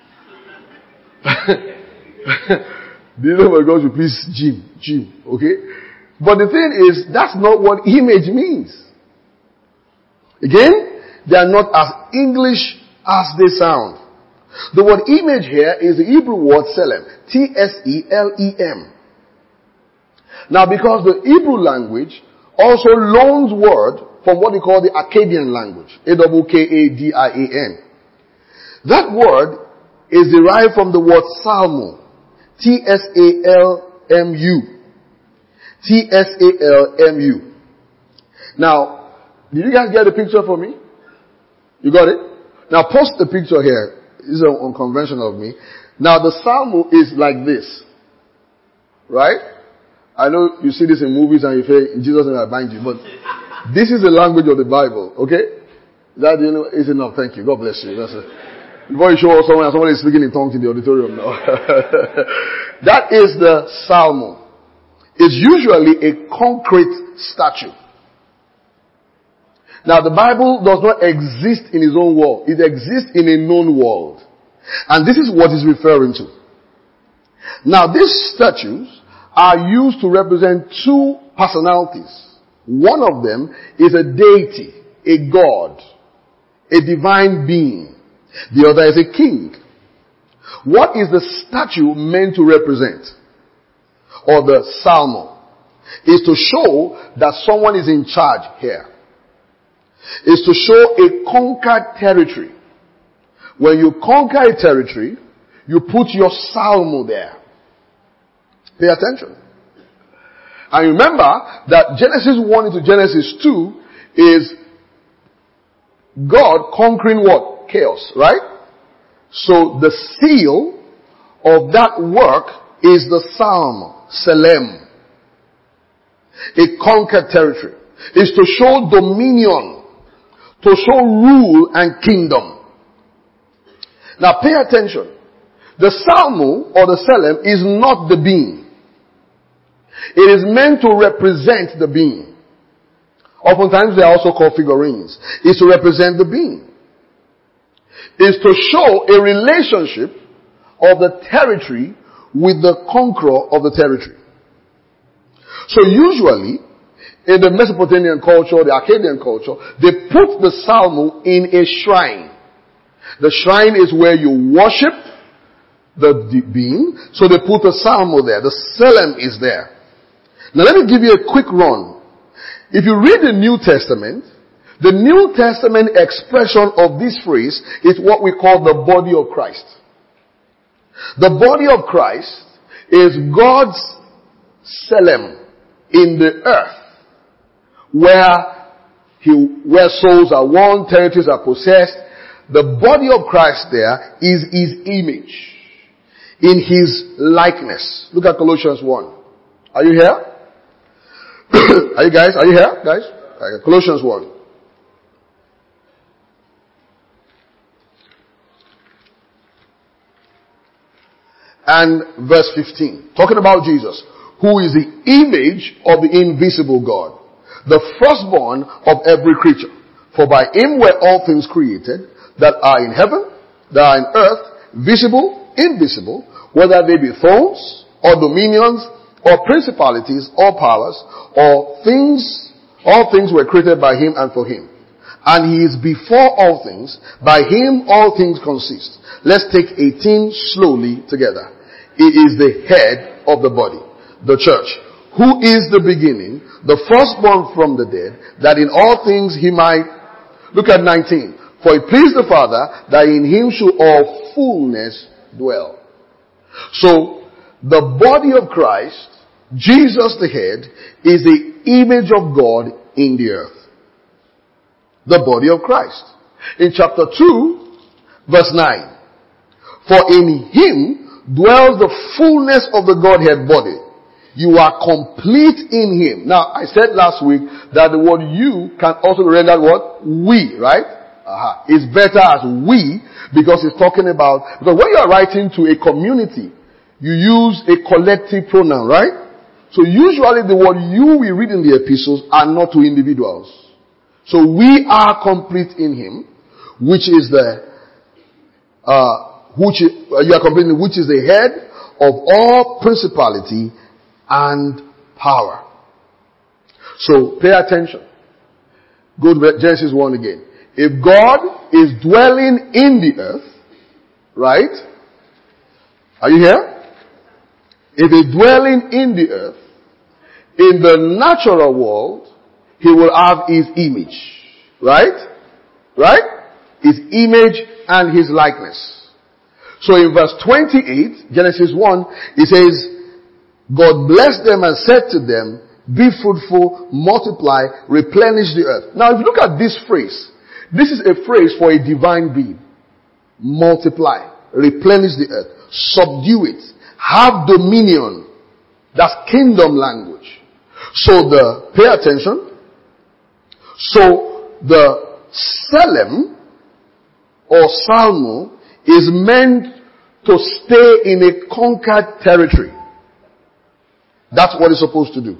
The image of God should please gym, gym, okay? But the thing is, that's not what image means. Again, they are not as English as they sound. The word image here is the Hebrew word selem. T S E L E M. Now because the Hebrew language also loans word from what we call the Akkadian language. A W K A D I A N. That word is derived from the word salmo. T S A L M U. T S A L M U. Now, did you guys get the picture for me? You got it? Now post the picture here. This is unconventional of me. Now the salmo is like this. Right? I know you see this in movies and you say, in Jesus' name I bind you. But this is the language of the Bible. Okay? That, you know, is enough. Thank you. God bless you. That's it. Before you show us someone, somebody is speaking in tongues in the auditorium now. That is the salmo. It's usually a concrete statue. Now the Bible does not exist in its own world. It exists in a known world. And this is what it's referring to. Now these statues are used to represent two personalities. One of them is a deity, a god, a divine being. The other is a king. What is the statue meant to represent? Or the salmo? Is to show that someone is in charge here. Is to show a conquered territory. When you conquer a territory, you put your salmo there. Pay attention. And remember that Genesis one into Genesis two is God conquering what? Chaos, right? So the seal of that work is the salmo, selem. A conquered territory. Is to show dominion. to show rule and kingdom. Now pay attention. The salmo or the psalm is not the being. It is meant to represent the being. Oftentimes they are also called figurines. It's to represent the being. It's to show a relationship of the territory with the conqueror of the territory. So usually, in the Mesopotamian culture, the Akkadian culture, they put the salmo in a shrine. The shrine is where you worship the being, so they put the salmo there. The psalm is there. Now let me give you a quick run. If you read the New Testament, the New Testament expression of this phrase is what we call the body of Christ. The body of Christ is God's psalm in the earth, where he, where souls are won, territories are possessed. The body of Christ there is his image, in his likeness. Look at Colossians one. Are you here? Are you guys? Are you here, guys? Okay, Colossians one. And verse fifteen. Talking about Jesus, who is the image of the invisible God, the firstborn of every creature. For by him were all things created, that are in heaven, that are in earth, visible, invisible, whether they be thrones, or dominions, or principalities, or powers, or things, all things were created by him and for him. And he is before all things, by him all things consist. Let's take eighteen slowly together. He is the head of the body, the church, who is the beginning, the firstborn from the dead, that in all things he might, look at nineteen. For it pleased the Father that in him should all fullness dwell. So, the body of Christ, Jesus the head, is the image of God in the earth. The body of Christ. In chapter two, verse nine. For in him dwells the fullness of the Godhead body. You are complete in him. Now, I said last week that the word you can also be rendered what? We, right? Uh-huh. It's better as we, because it's talking about, because when you are writing to a community, you use a collective pronoun, right? So usually the word you we read in the epistles are not to individuals. So we are complete in him, which is the, uh, which is, uh, you are complete in, which is the head of all principality and power. So pay attention. Go to Genesis one again. If God is dwelling in the earth, right? Are you here? If he's dwelling in the earth, in the natural world, he will have his image. Right? Right? His image and his likeness. So in verse twenty-eight, Genesis one, it says, God blessed them and said to them, be fruitful, multiply, replenish the earth. Now if you look at this phrase, this is a phrase for a divine being. Multiply, replenish the earth, subdue it, have dominion. That's kingdom language. So the, pay attention. So the psalm or salmo is meant to stay in a conquered territory. That's what it's supposed to do.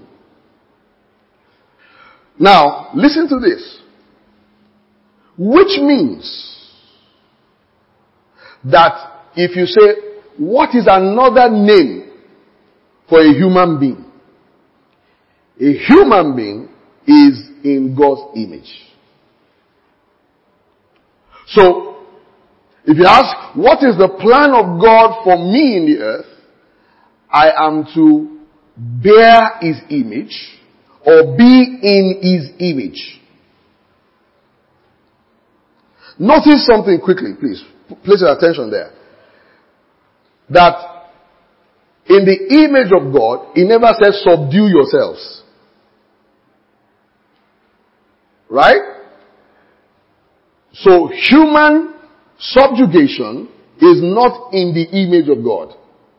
Now, listen to this. Which means that if you say, what is another name for a human being? A human being is in God's image. So, if you ask, what is the plan of God for me in the earth? I am to bear his image or be in his image. Notice something quickly, please. Place your attention there. That in the image of God, he never says subdue yourselves. Right? So human subjugation is not in the image of God.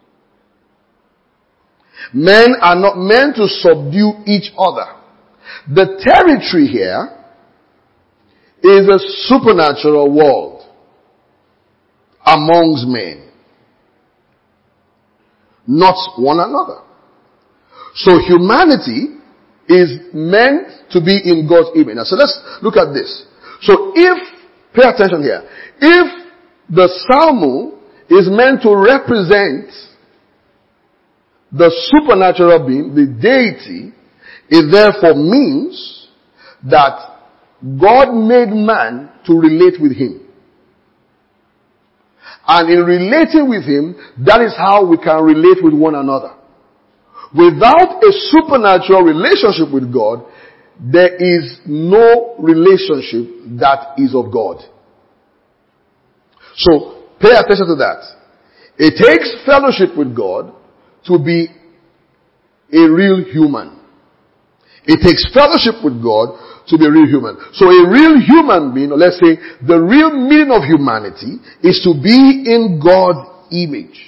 Men are not meant to subdue each other. The territory here is a supernatural world amongst men, not one another. So humanity is meant to be in God's image. Now, so let's look at this. So if, pay attention here, if the Salmo is meant to represent the supernatural being, the deity, it therefore means that God made man to relate with him. And in relating with him, that is how we can relate with one another. Without a supernatural relationship with God, there is no relationship that is of God. So, pay attention to that. It takes fellowship with God to be a real human. It takes fellowship with God to be a real human. So a real human being, or let's say the real meaning of humanity, is to be in God's image.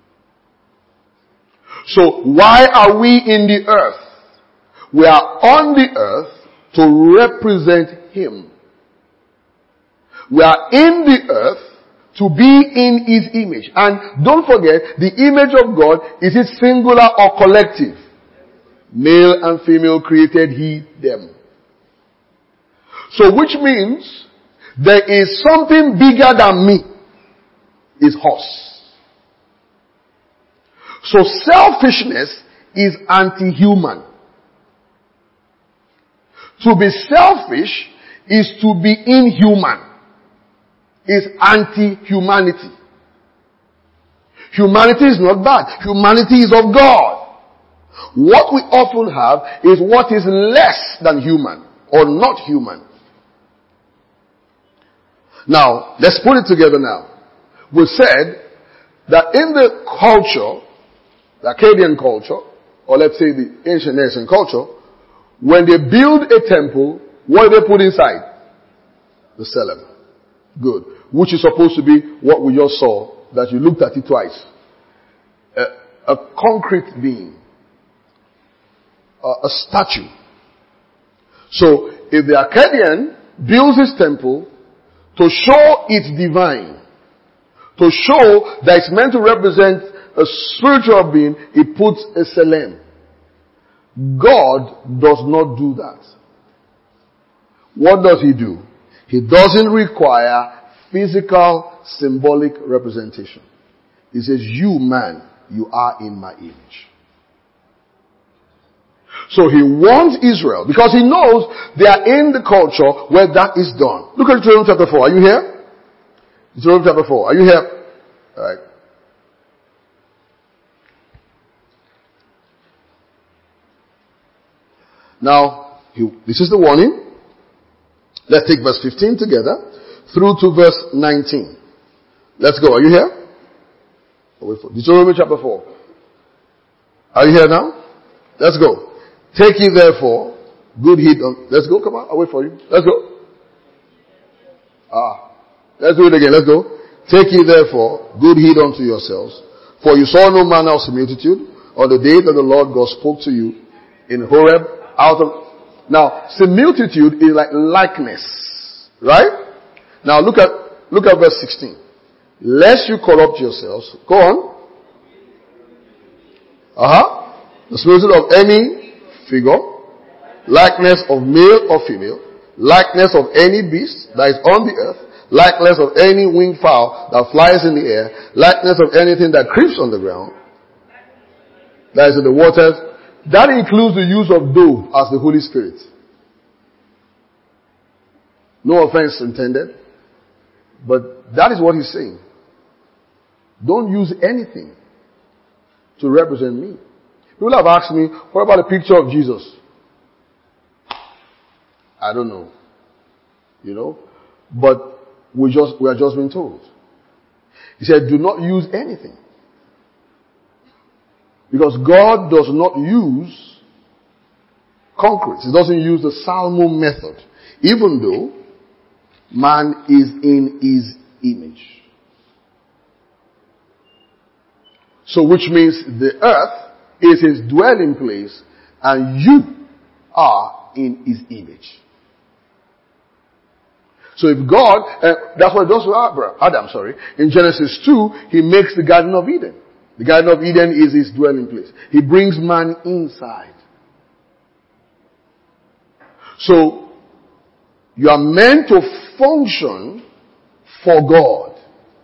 So why are we in the earth? We are on the earth to represent Him. We are in the earth to be in His image. And don't forget, the image of God, is it singular or collective? Male and female created He them. So which means there is something bigger than me. Is horse. So selfishness is anti-human. To be selfish is to be inhuman. Is anti-humanity. Humanity is not bad. Humanity is of God. What we often have is what is less than human or not human. Now, let's put it together now. We said that in the culture, the Akkadian culture, or let's say the ancient Asian culture, when they build a temple, what do they put inside? The Tselem. Good. Which is supposed to be what we just saw, that you looked at it twice. A, a concrete being. A, a statue. So, if the Akkadian builds his temple to show it's divine, to show that it's meant to represent a spiritual being, he puts a Tselem. God does not do that. What does He do? He doesn't require physical, symbolic representation. He says, you man, you are in my image. So He wants Israel, because He knows they are in the culture where that is done. Look at Deuteronomy chapter four. Are you here? Deuteronomy chapter four. Are you here? Alright. Now, this is the warning. Let's take verse fifteen together through to verse nineteen. Let's go. Are you here? Oh, wait for Deuteronomy chapter four. Are you here now? Let's go. Take ye therefore good heed on. Let's go. Come on. I'll wait for you. Let's go. Ah. Let's do it again. Let's go. Take ye therefore good heed unto yourselves, for you saw no manner of similitude on the day that the Lord God spoke to you in Horeb out of. Now, similitude is like likeness. Right? Now look at, look at verse sixteen. Lest you corrupt yourselves. Go on. Uh-huh. The similitude of any figure, likeness of male or female, likeness of any beast that is on the earth, likeness of any winged fowl that flies in the air, likeness of anything that creeps on the ground, that is in the waters. That includes the use of dove as the Holy Spirit. No offense intended, but that is what He's saying. Don't use anything to represent me. People have asked me, what about a picture of Jesus? I don't know. You know? But we just, we are just being told. He said, do not use anything. Because God does not use concrete. He doesn't use the Salmo method. Even though man is in His image. So which means the earth is His dwelling place and you are in His image. So if God, uh, that's what he does to Adam, sorry. In Genesis two, he makes the Garden of Eden. The Garden of Eden is his dwelling place. He brings man inside. So, you are meant to function for God.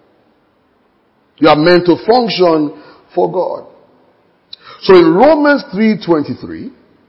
You are meant to function for God. So in Romans three twenty-three,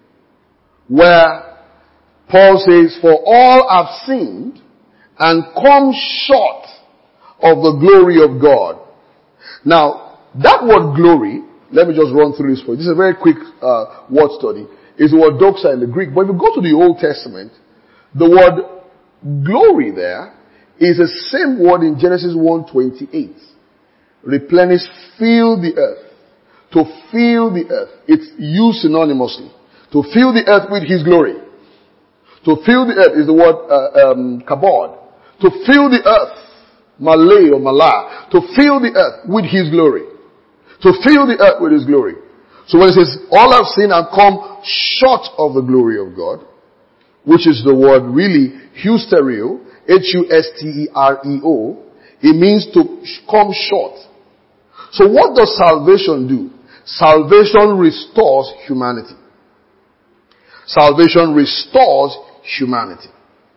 where Paul says, for all have sinned and come short of the glory of God. Now, that word glory, let me just run through this for you. This is a very quick uh, word study. It's the word doxa in the Greek. But if you go to the Old Testament, the word glory there is the same word in Genesis one twenty-eight. Replenish, fill the earth. To fill the earth. It's used synonymously. To fill the earth with His glory. To fill the earth is the word uh, um, kabod. To fill the earth, malay or malah. To fill the earth with His glory. To fill the earth with His glory. So when it says, all have sinned and come short of the glory of God, which is the word really hustereo, H U S T E R E O, it means to come short. So what does salvation do? Salvation restores humanity. Salvation restores humanity.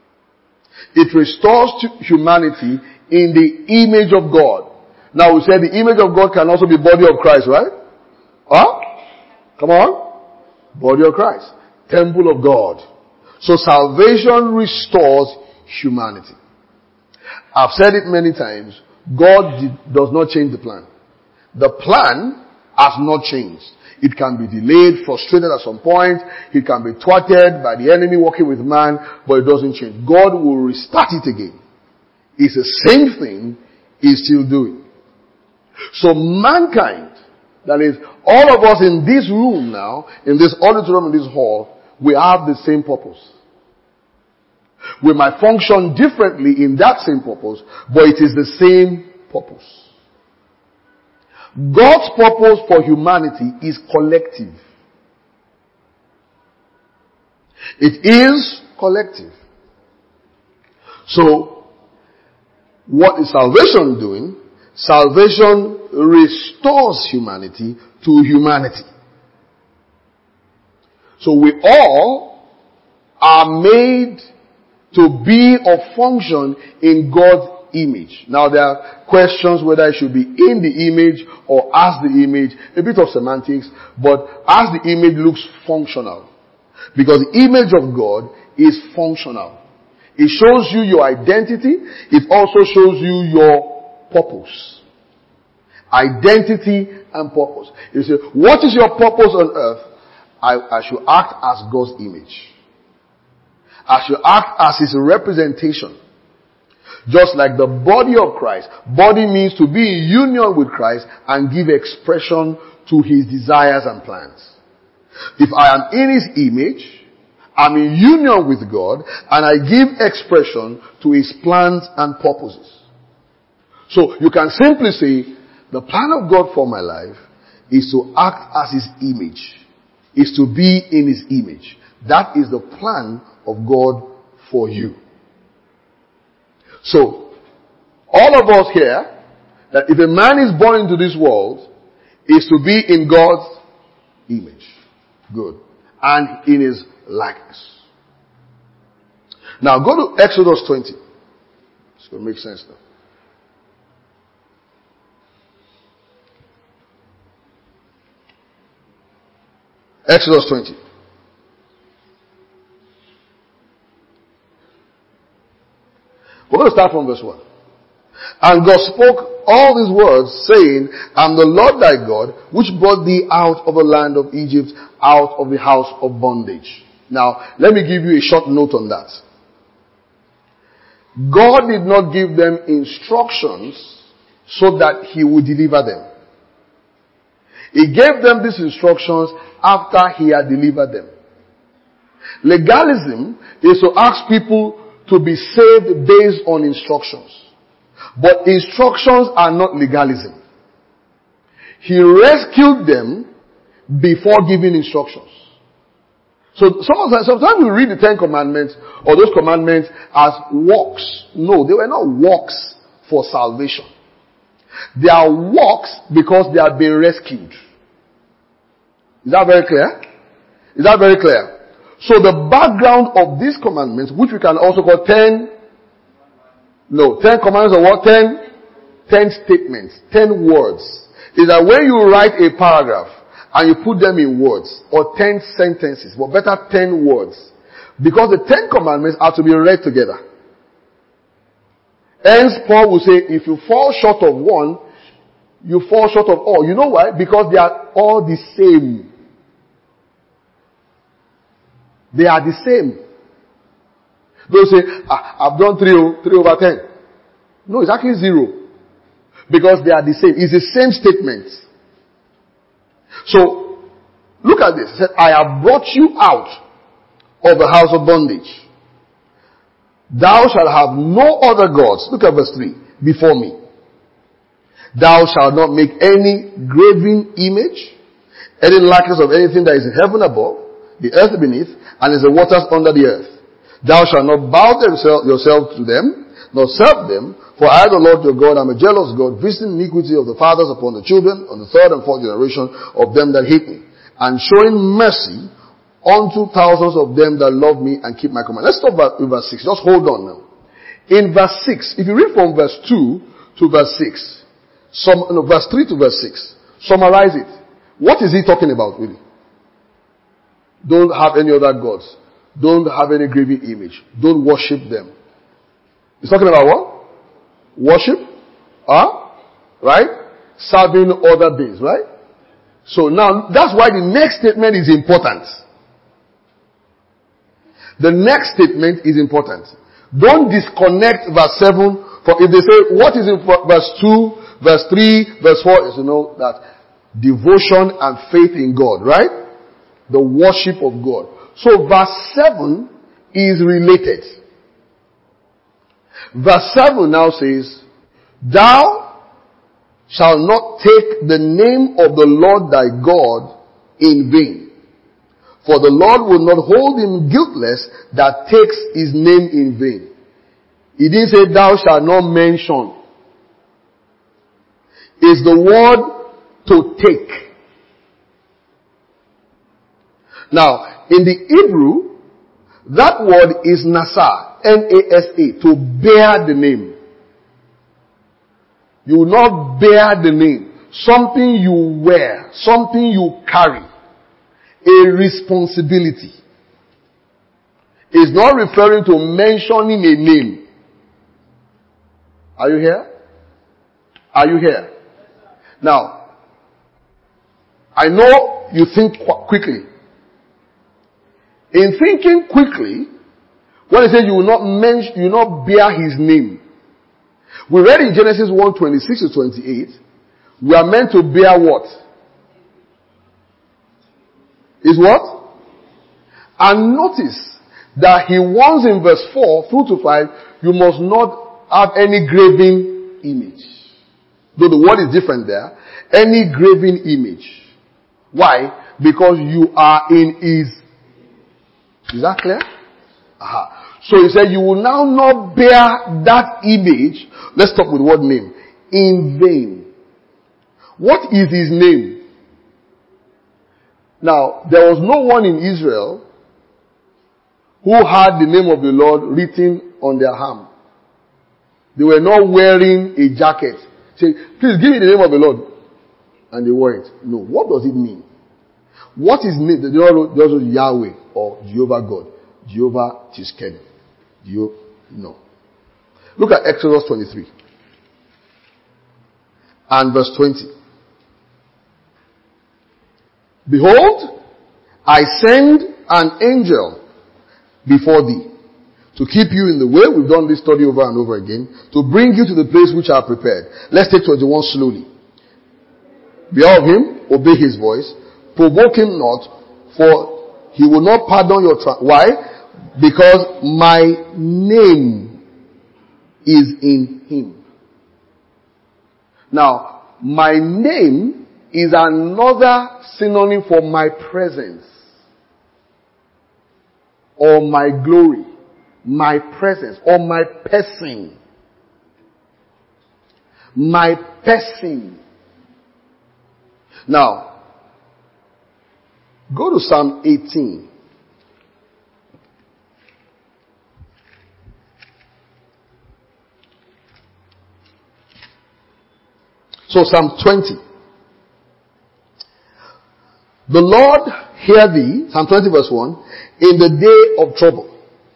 It restores to humanity in the image of God. Now we said the image of God can also be body of Christ, right? Huh? Come on. Body of Christ. Temple of God. So salvation restores humanity. I've said it many times. God did, does not change the plan. The plan has not changed. It can be delayed, frustrated at some point. It can be thwarted by the enemy working with man, but it doesn't change. God will restart it again. It's the same thing He's still doing. So mankind, that is, all of us in this room now, in this auditorium, in this hall, we have the same purpose. We might function differently in that same purpose, but it is the same purpose. God's purpose for humanity is collective. It is collective. So, what is salvation doing? Salvation restores humanity to humanity. So we all are made to be or function in God's image. Now there are questions whether it should be in the image or as the image. A bit of semantics, but as the image looks functional. Because the image of God is functional. It shows you your identity. It also shows you your purpose. Identity and purpose. You say, what is your purpose on earth? I, I should act as God's image. I should act as His representation. Just like the body of Christ. Body means to be in union with Christ and give expression to His desires and plans. If I am in His image, I'm in union with God, and I give expression to His plans and purposes. So you can simply say, the plan of God for my life is to act as His image. Is to be in His image. That is the plan of God for you. So, all of us here, that if a man is born into this world, is to be in God's image. Good. And in His likeness. Now go to Exodus twenty. It's going to make sense now. Exodus twenty. We're going to start from verse one. And God spoke all these words, saying, I am the Lord thy God, which brought thee out of the land of Egypt, out of the house of bondage. Now, let me give you a short note on that. God did not give them instructions so that He would deliver them. He gave them these instructions after He had delivered them. Legalism is to ask people to be saved based on instructions. But instructions are not legalism. He rescued them before giving instructions. So sometimes, sometimes we read the Ten Commandments or those commandments as works. No, they were not works for salvation. They are works because they are being rescued. Is that very clear? Is that very clear? So the background of these commandments, which we can also call ten, no, ten commandments or what? Ten, ten statements, ten words, is that when you write a paragraph and you put them in words, or ten sentences, but better ten words, because the ten commandments are to be read together. Hence, Paul will say, if you fall short of one, you fall short of all. You know why? Because they are all the same. They are the same. Don't say, ah, I've done three, three over ten. No, it's actually zero. Because they are the same. It's the same statement. So, look at this. It said, I have brought you out of the house of bondage. Thou shalt have no other gods. Look at verse three. Before me. Thou shalt not make any graven image, any likeness of anything that is in heaven above, the earth beneath, and is the waters under the earth. Thou shalt not bow yourself to them, nor serve them, for I, the Lord your God, am a jealous God, visiting iniquity of the fathers upon the children, on the third and fourth generation of them that hate me, and showing mercy unto thousands of them that love me and keep my command. Let's stop at verse six. Just hold on now. In verse six, if you read from verse two to verse six, some, no, verse three to verse six, summarize it. What is he talking about, really? Don't have any other gods. Don't have any graven image. Don't worship them. He's talking about what? Worship? Huh? Right? Serving other beings, right? So now, that's why the next statement is important. The next statement is important. Don't disconnect verse seven. For if they say, what is in verse two, verse three, verse four, is to know that devotion and faith in God, right? The worship of God. So verse seven is related. Verse seven now says, thou shalt not take the name of the Lord thy God in vain. For the Lord will not hold him guiltless that takes his name in vain. He didn't say thou shalt not mention. It's the word to take. Now, in the Hebrew, that word is nasa, N A S A, to bear the name. You will not bear the name. Something you wear, something you carry. A responsibility. It's not referring to mentioning a name. Are you here? Are you here? Now, I know you think qu- quickly. In thinking quickly, when it says you will not mention, you will not bear his name. We read in Genesis one twenty-six to twenty-eight, we are meant to bear what? Is what? And notice that he warns in verse four through to five, you must not have any graven image. Though the word is different there. Any graven image. Why? Because you are in his. Is that clear? Aha. So he said, you will now not bear that image. Let's start with what name? In vain. What is his name? Now, there was no one in Israel who had the name of the Lord written on their arm. They were not wearing a jacket. Say, please give me the name of the Lord. And they wore it. No. What does it mean? What is name? They don't know Yahweh or Jehovah God. Jehovah Tiskenu. Jehovah, no. Look at Exodus twenty-three. And verse twenty. Behold, I send an angel before thee to keep you in the way. We've done this study over and over again. To bring you to the place which I have prepared. Let's take twenty-one slowly. Beware of him, obey his voice. Provoke him not, for he will not pardon your tra- Why? Because my name is in him. Now, my name is another synonym for my presence. or my glory, my presence, or my person. My person. Now, go to Psalm eighteen. So Psalm twenty. The Lord hear thee, Psalm twenty verse one, in the day of trouble.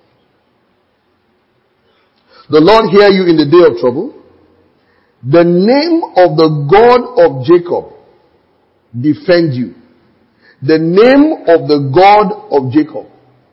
The Lord hear you in the day of trouble. The name of the God of Jacob defend you. The name of the God of Jacob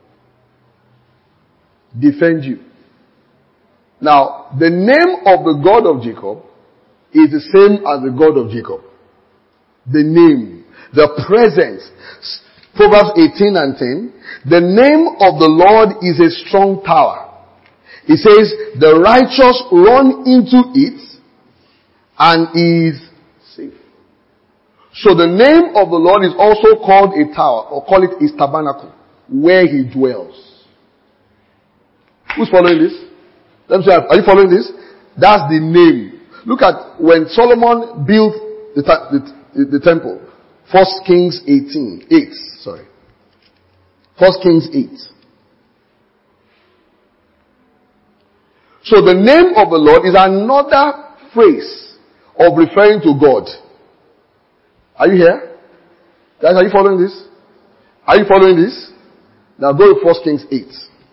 defend you. Now, the name of the God of Jacob is the same as the God of Jacob. The name, the presence. Proverbs eighteen and ten. The name of the Lord is a strong tower. It says, the righteous run into it and is safe. So the name of the Lord is also called a tower, or call it his tabernacle, where he dwells. Who's following this? Let me say, are you following this? That's the name. Look at when Solomon built the, the, the temple. First Kings eighteen, eight, sorry. First Kings eight. So the name of the Lord is another phrase of referring to God. Are you here? Guys, are you following this? Are you following this? Now go to First Kings eight.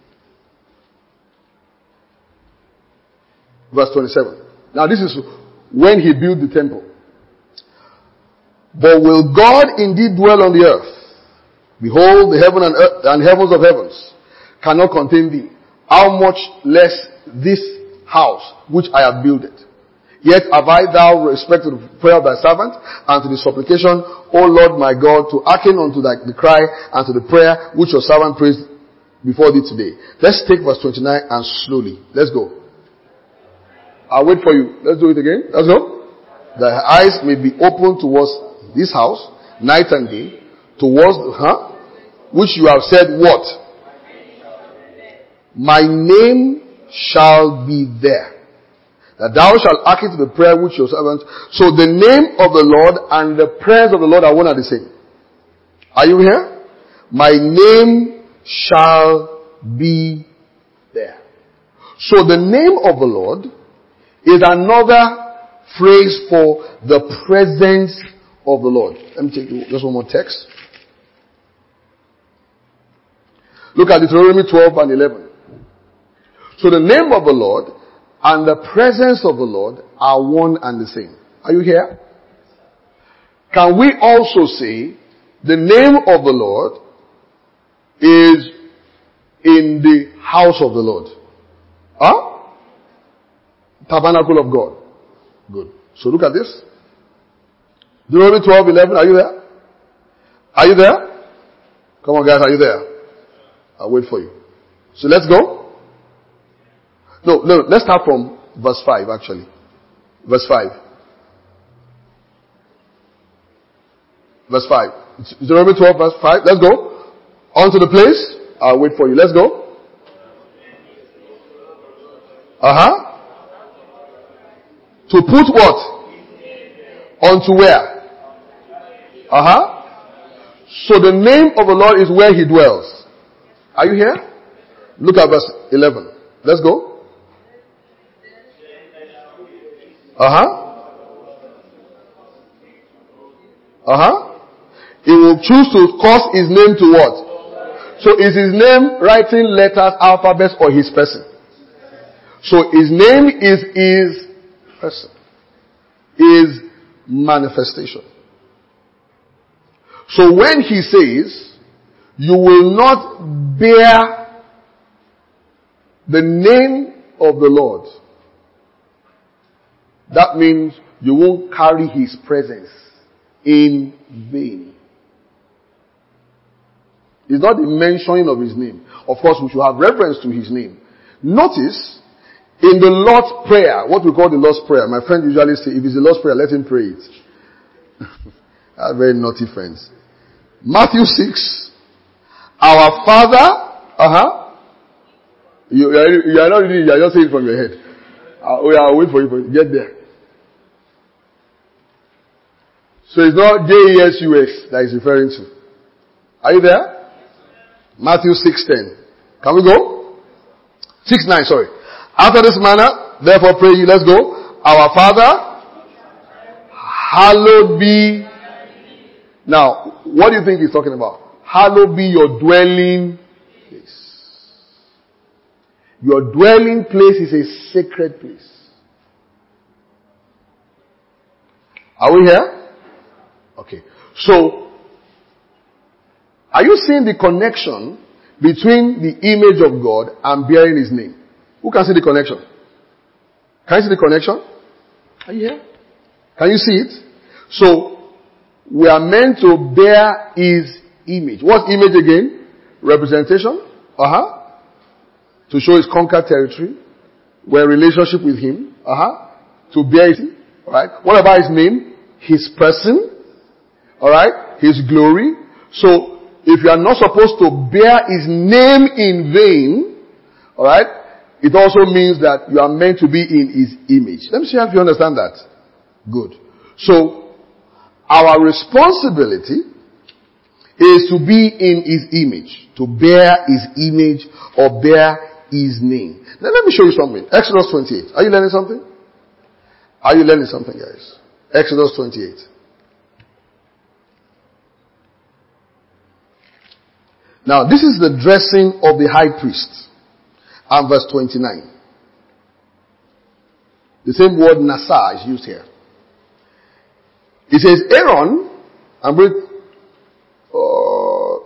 Verse twenty-seven. Now this is when he built the temple. But will God indeed dwell on the earth? Behold, the heaven and earth and heavens of heavens cannot contain thee. How much less this house which I have builded? Yet have I thou respect to the prayer of thy servant and to the supplication, O Lord my God, to hearken unto thy, the cry and to the prayer which your servant prays before thee today. Let's take verse twenty-nine and slowly. Let's go. I'll wait for you. Let's do it again. Let's go. Thy eyes may be open towards this house, night and day, towards, huh? Which you have said what? My name shall be there. That thou shalt hearken to the prayer which your servant. So the name of the Lord and the prayers of the Lord are one and the same. Are you here? My name shall be there. So the name of the Lord is another phrase for the presence of the Lord. Let me take just one more text. Look at Deuteronomy twelve and eleven. So the name of the Lord and the presence of the Lord are one and the same. Are you here? Can we also say the name of the Lord is in the house of the Lord? Huh? Tabernacle of God. Good. So look at this. Deuteronomy twelve eleven. Are you there? Are you there? Come on guys, are you there? I'll wait for you. So let's go. No, no, let's start from verse five actually. Verse five. Verse five. Deuteronomy twelve verse five. Let's go. On to the place. I'll wait for you. Let's go. Uh-huh. To put what? Onto where? Uh-huh. So the name of the Lord is where he dwells. Are you here? Look at verse eleven. Let's go. Uh-huh. Uh-huh. He will choose to cause his name to what? So is his name writing letters, alphabets, or his person? So his name is his person. Is manifestation. So when he says, you will not bear the name of the Lord, that means you won't carry his presence in vain. It's not the mentioning of his name. Of course, we should have reference to his name. Notice, in the Lord's Prayer, what we call the Lord's Prayer, my friend usually say, if it's the Lord's Prayer, let him pray it. Are very naughty friends. Matthew six, our Father Uh-huh. You, you, are, you are not reading, you are just saying it from your head. Uh, oh, yeah, I'll wait for you to get there. So it's not J E S U S that he's referring to. Are you there? Matthew six ten. Can we go? six nine, sorry. After this manner, therefore pray ye, let's go. Our Father, hallowed be. Now, what do you think he's talking about? Hallowed be your dwelling place. Your dwelling place is a sacred place. Are we here? Okay. So, are you seeing the connection between the image of God and bearing his name? Who can see the connection? Can you see the connection? Are you here? Can you see it? So, we are meant to bear his image. What image again? Representation. Uh-huh. To show his conquered territory. We're in relationship with him. Uh-huh. To bear his name. Alright. What about his name? His person. Alright. His glory. So, if you are not supposed to bear his name in vain, alright, it also means that you are meant to be in his image. Let me see if you understand that. Good. So, our responsibility is to be in his image, to bear his image or bear his name. Now let me show you something. Exodus twenty-eight. Are you learning something? Are you learning something, guys? Exodus twenty-eight. Now this is the dressing of the high priest. And verse twenty-nine. The same word Nasa is used here. It says, Aaron, and bring, uh,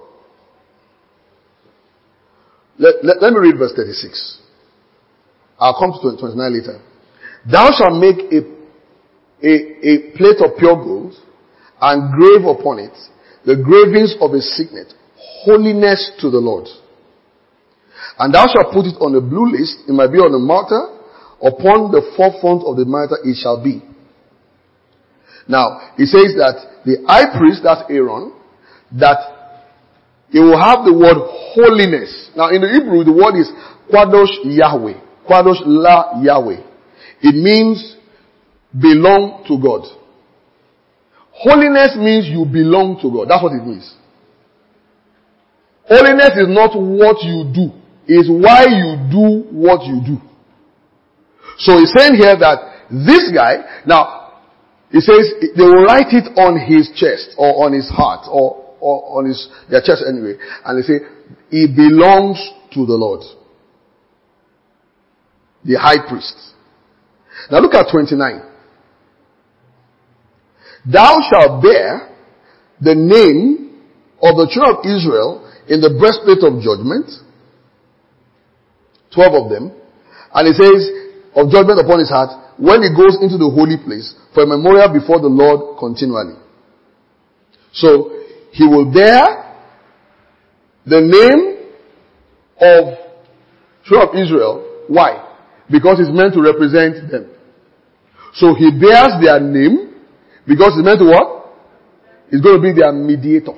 let, let, let me read verse thirty-six. I'll come to twenty-nine later. Thou shalt make a, a, a plate of pure gold and grave upon it the gravings of a signet, holiness to the Lord. And thou shalt put it on a blue list, it might be on the mortar, upon the forefront of the mortar it shall be. Now, it says that the high priest, that's Aaron, that he will have the word holiness. Now, in the Hebrew, the word is Kwadosh Yahweh. Kwadosh La Yahweh. It means belong to God. Holiness means you belong to God. That's what it means. Holiness is not what you do. It's why you do what you do. So he's saying here that this guy, now, he says they will write it on his chest or on his heart or, or on his their chest anyway. And they say, he belongs to the Lord. The high priest. Now look at twenty-nine. Thou shalt bear the name of the children of Israel in the breastplate of judgment. Twelve of them. And it says, of judgment upon his heart, when he goes into the holy place for a memorial before the Lord continually. So, he will bear the name of children of Israel. Why? Because it's meant to represent them. So he bears their name because it's meant to what? It's going to be their mediator.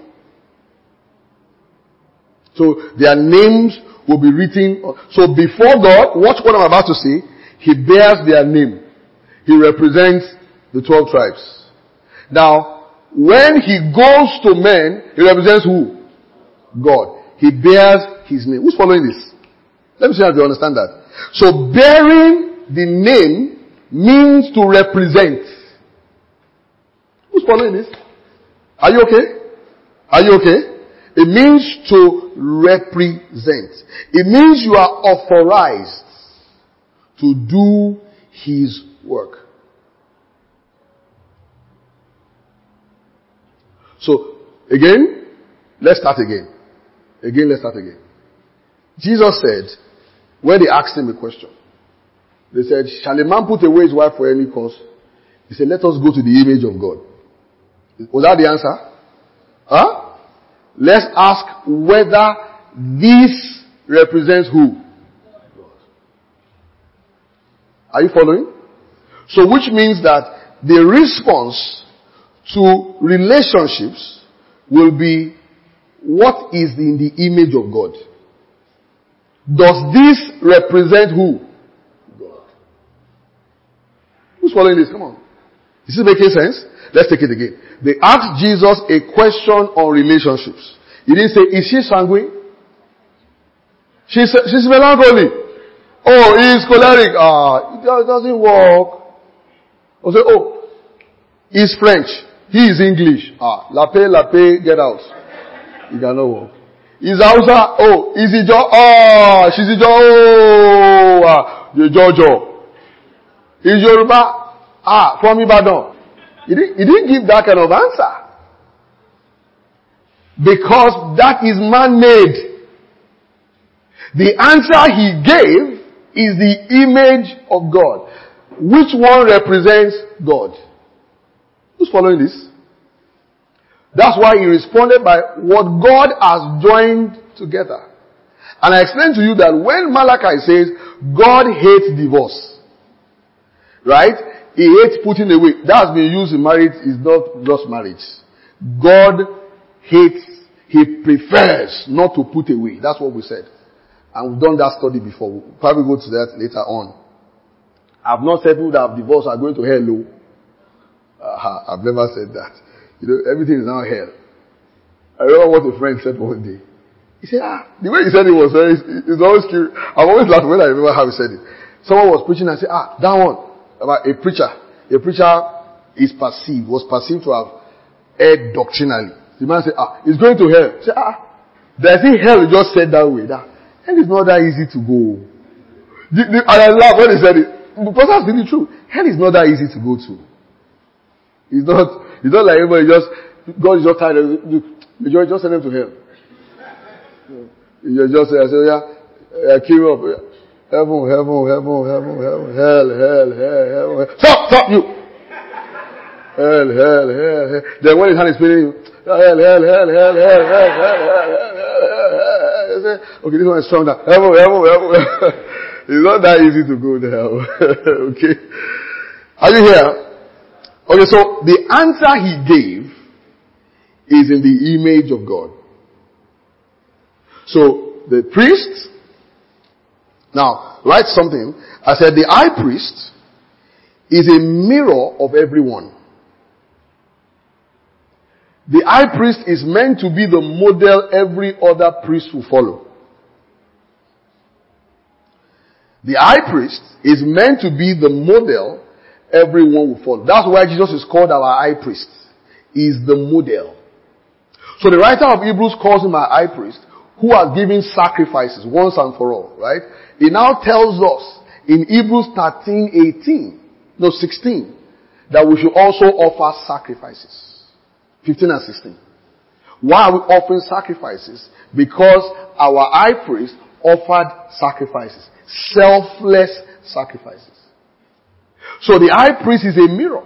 So their names will be written. So before God, watch what I'm about to say. He bears their name. He represents the twelve tribes. Now, when he goes to men, he represents who? God. He bears his name. Who's following this? Let me see if you understand that. So bearing the name means to represent. Who's following this? Are you okay? Are you okay? It means to represent. It means you are authorized to do his work. So, again, let's start again. Again, let's start again. Jesus said, when they asked him a question, they said, shall a man put away his wife for any cause? He said, let us go to the image of God. Was that the answer? Huh? Let's ask whether this represents who? God. Are you following? So which means that the response to relationships will be what is in the image of God. Does this represent who? God. Who's following this? Come on. Is it making sense? Let's take it again. They asked Jesus a question on relationships. He didn't say, is she sanguine? She's, she's melancholy. Oh, he's choleric. Ah, it doesn't work. Or say, oh, he's French. He is English. Ah, la paix, la paix, get out. It cannot work. He's Hausa. Oh, is he Jo? Oh, she's a Jo. Oh, ah, the Jojo. He's Yoruba. Ah, from Ibadan. He didn't, he didn't give that kind of answer. Because that is man-made. The answer he gave is the image of God. Which one represents God? Who's following this? That's why he responded by what God has joined together. And I explained to you that when Malachi says God hates divorce, right? He hates putting away. That has been used in marriage. Is not just marriage. God hates, he prefers not to put away. That's what we said. And we've done that study before. We'll probably go to that later on. I've not said people that have divorced are going to hell. No. Uh, I've never said that. You know, everything is now hell. I remember what a friend said one day. He said, ah, the way he said it was very, it's always cute. I'm always laughing when I remember how he said it. Someone was preaching and said, ah, that one. About a preacher. A preacher is perceived, was perceived to have erred doctrinally. The man said, ah, he's going to hell. He said, ah, does he hell just said that way? That hell is not that easy to go. The, the, and I laugh when he said it. Because that's really true. Hell is not that easy to go to. It's not, it's not like everybody just, God is just tired of it. You just send them to hell. You just say, I say, yeah, I came up. Yeah. Heaven, heaven, heaven, heaven, heaven, hell, hell, hell, hell, hell. Stop, stop you! Hell, hell, hell, hell. Then when his hand is spinning, hell, hell, hell, hell, hell, hell, hell, hell, hell, hell. Okay, this one is stronger. Heaven, heaven, heaven. It's not that easy to go there. Okay. Are you here? Okay, so the answer he gave is in the image of God. So, the priest, now, write something. I said the high priest is a mirror of everyone. The high priest is meant to be the model every other priest will follow. The high priest is meant to be the model everyone will follow. That's why Jesus is called our high priest. He is the model. So the writer of Hebrews calls him our high priest, who has given sacrifices once and for all, right? He now tells us in Hebrews thirteen eighteen, no sixteen, that we should also offer sacrifices. fifteen and sixteen. Why are we offering sacrifices? Because our high priest offered sacrifices. Selfless sacrifices. So the high priest is a mirror.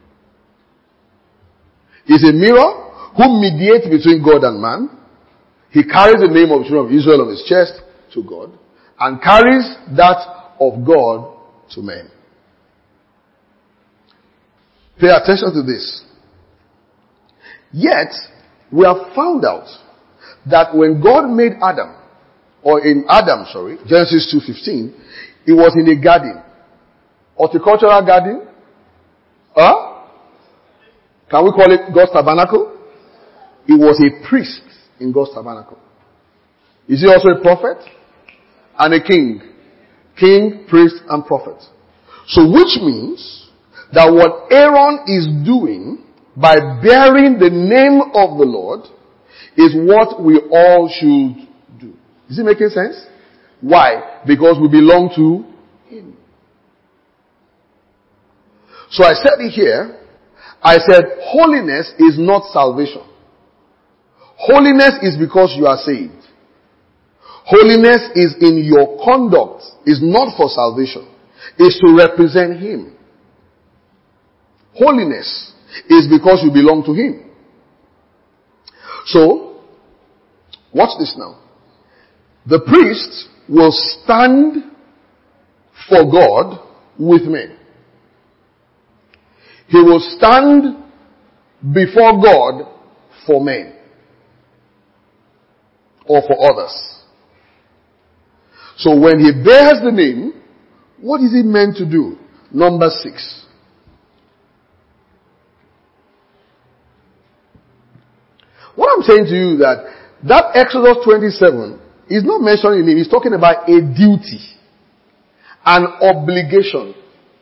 He's a mirror who mediates between God and man. He carries the name of the children of Israel on his chest to God and carries that of God to men. Pay attention to this. Yet, we have found out that when God made Adam, or in Adam, sorry, Genesis two fifteen, he was in a garden. Horticultural garden? Huh? Can we call it God's tabernacle? He was a priest in God's tabernacle. Is he also a prophet? And a king. King, priest, and prophet. So which means that what Aaron is doing by bearing the name of the Lord is what we all should do. Is it making sense? Why? Because we belong to him. So I said it here. I said holiness is not salvation. Holiness is because you are saved. Holiness is in your conduct. Is not for salvation. It's to represent him. Holiness is because you belong to him. So, watch this now. The priest will stand for God with men. He will stand before God for men. Or for others. So when he bears the name, what is he meant to do? Number six. What I'm saying to you is that that Exodus twenty-seven is not mentioning him. He's talking about a duty, an obligation.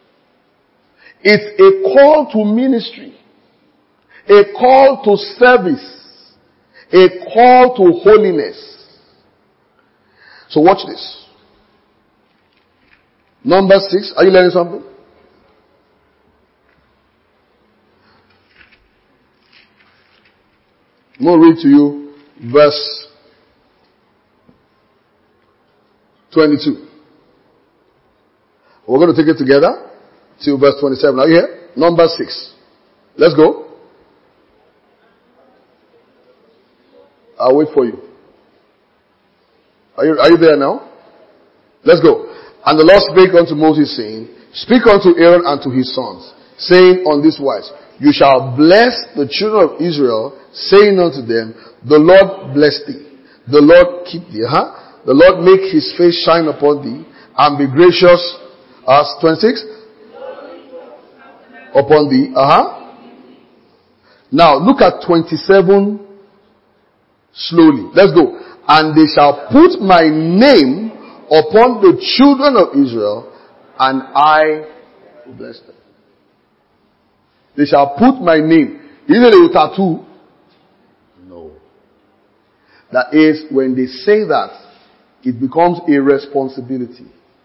It's a call to ministry, a call to service, a call to holiness. So watch this. Number six. Are you learning something? I'm going to read to you verse twenty-two. We're going to take it together till verse twenty-seven. Are you here? Number six. Let's go. I'll wait for you. Are you, are you there now? Let's go. And the Lord spake unto Moses, saying, Speak unto Aaron and to his sons, saying on this wise, You shall bless the children of Israel, saying unto them, The Lord bless thee. The Lord keep thee. Huh? The Lord make his face shine upon thee, and be gracious. As uh, twenty-six? Upon thee. Uh-huh. Now, look at twenty-seven slowly. Let's go. And they shall put my name upon the children of Israel, and I will bless them. They shall put my name. Is it a tattoo? No. That is, when they say that, it becomes a responsibility.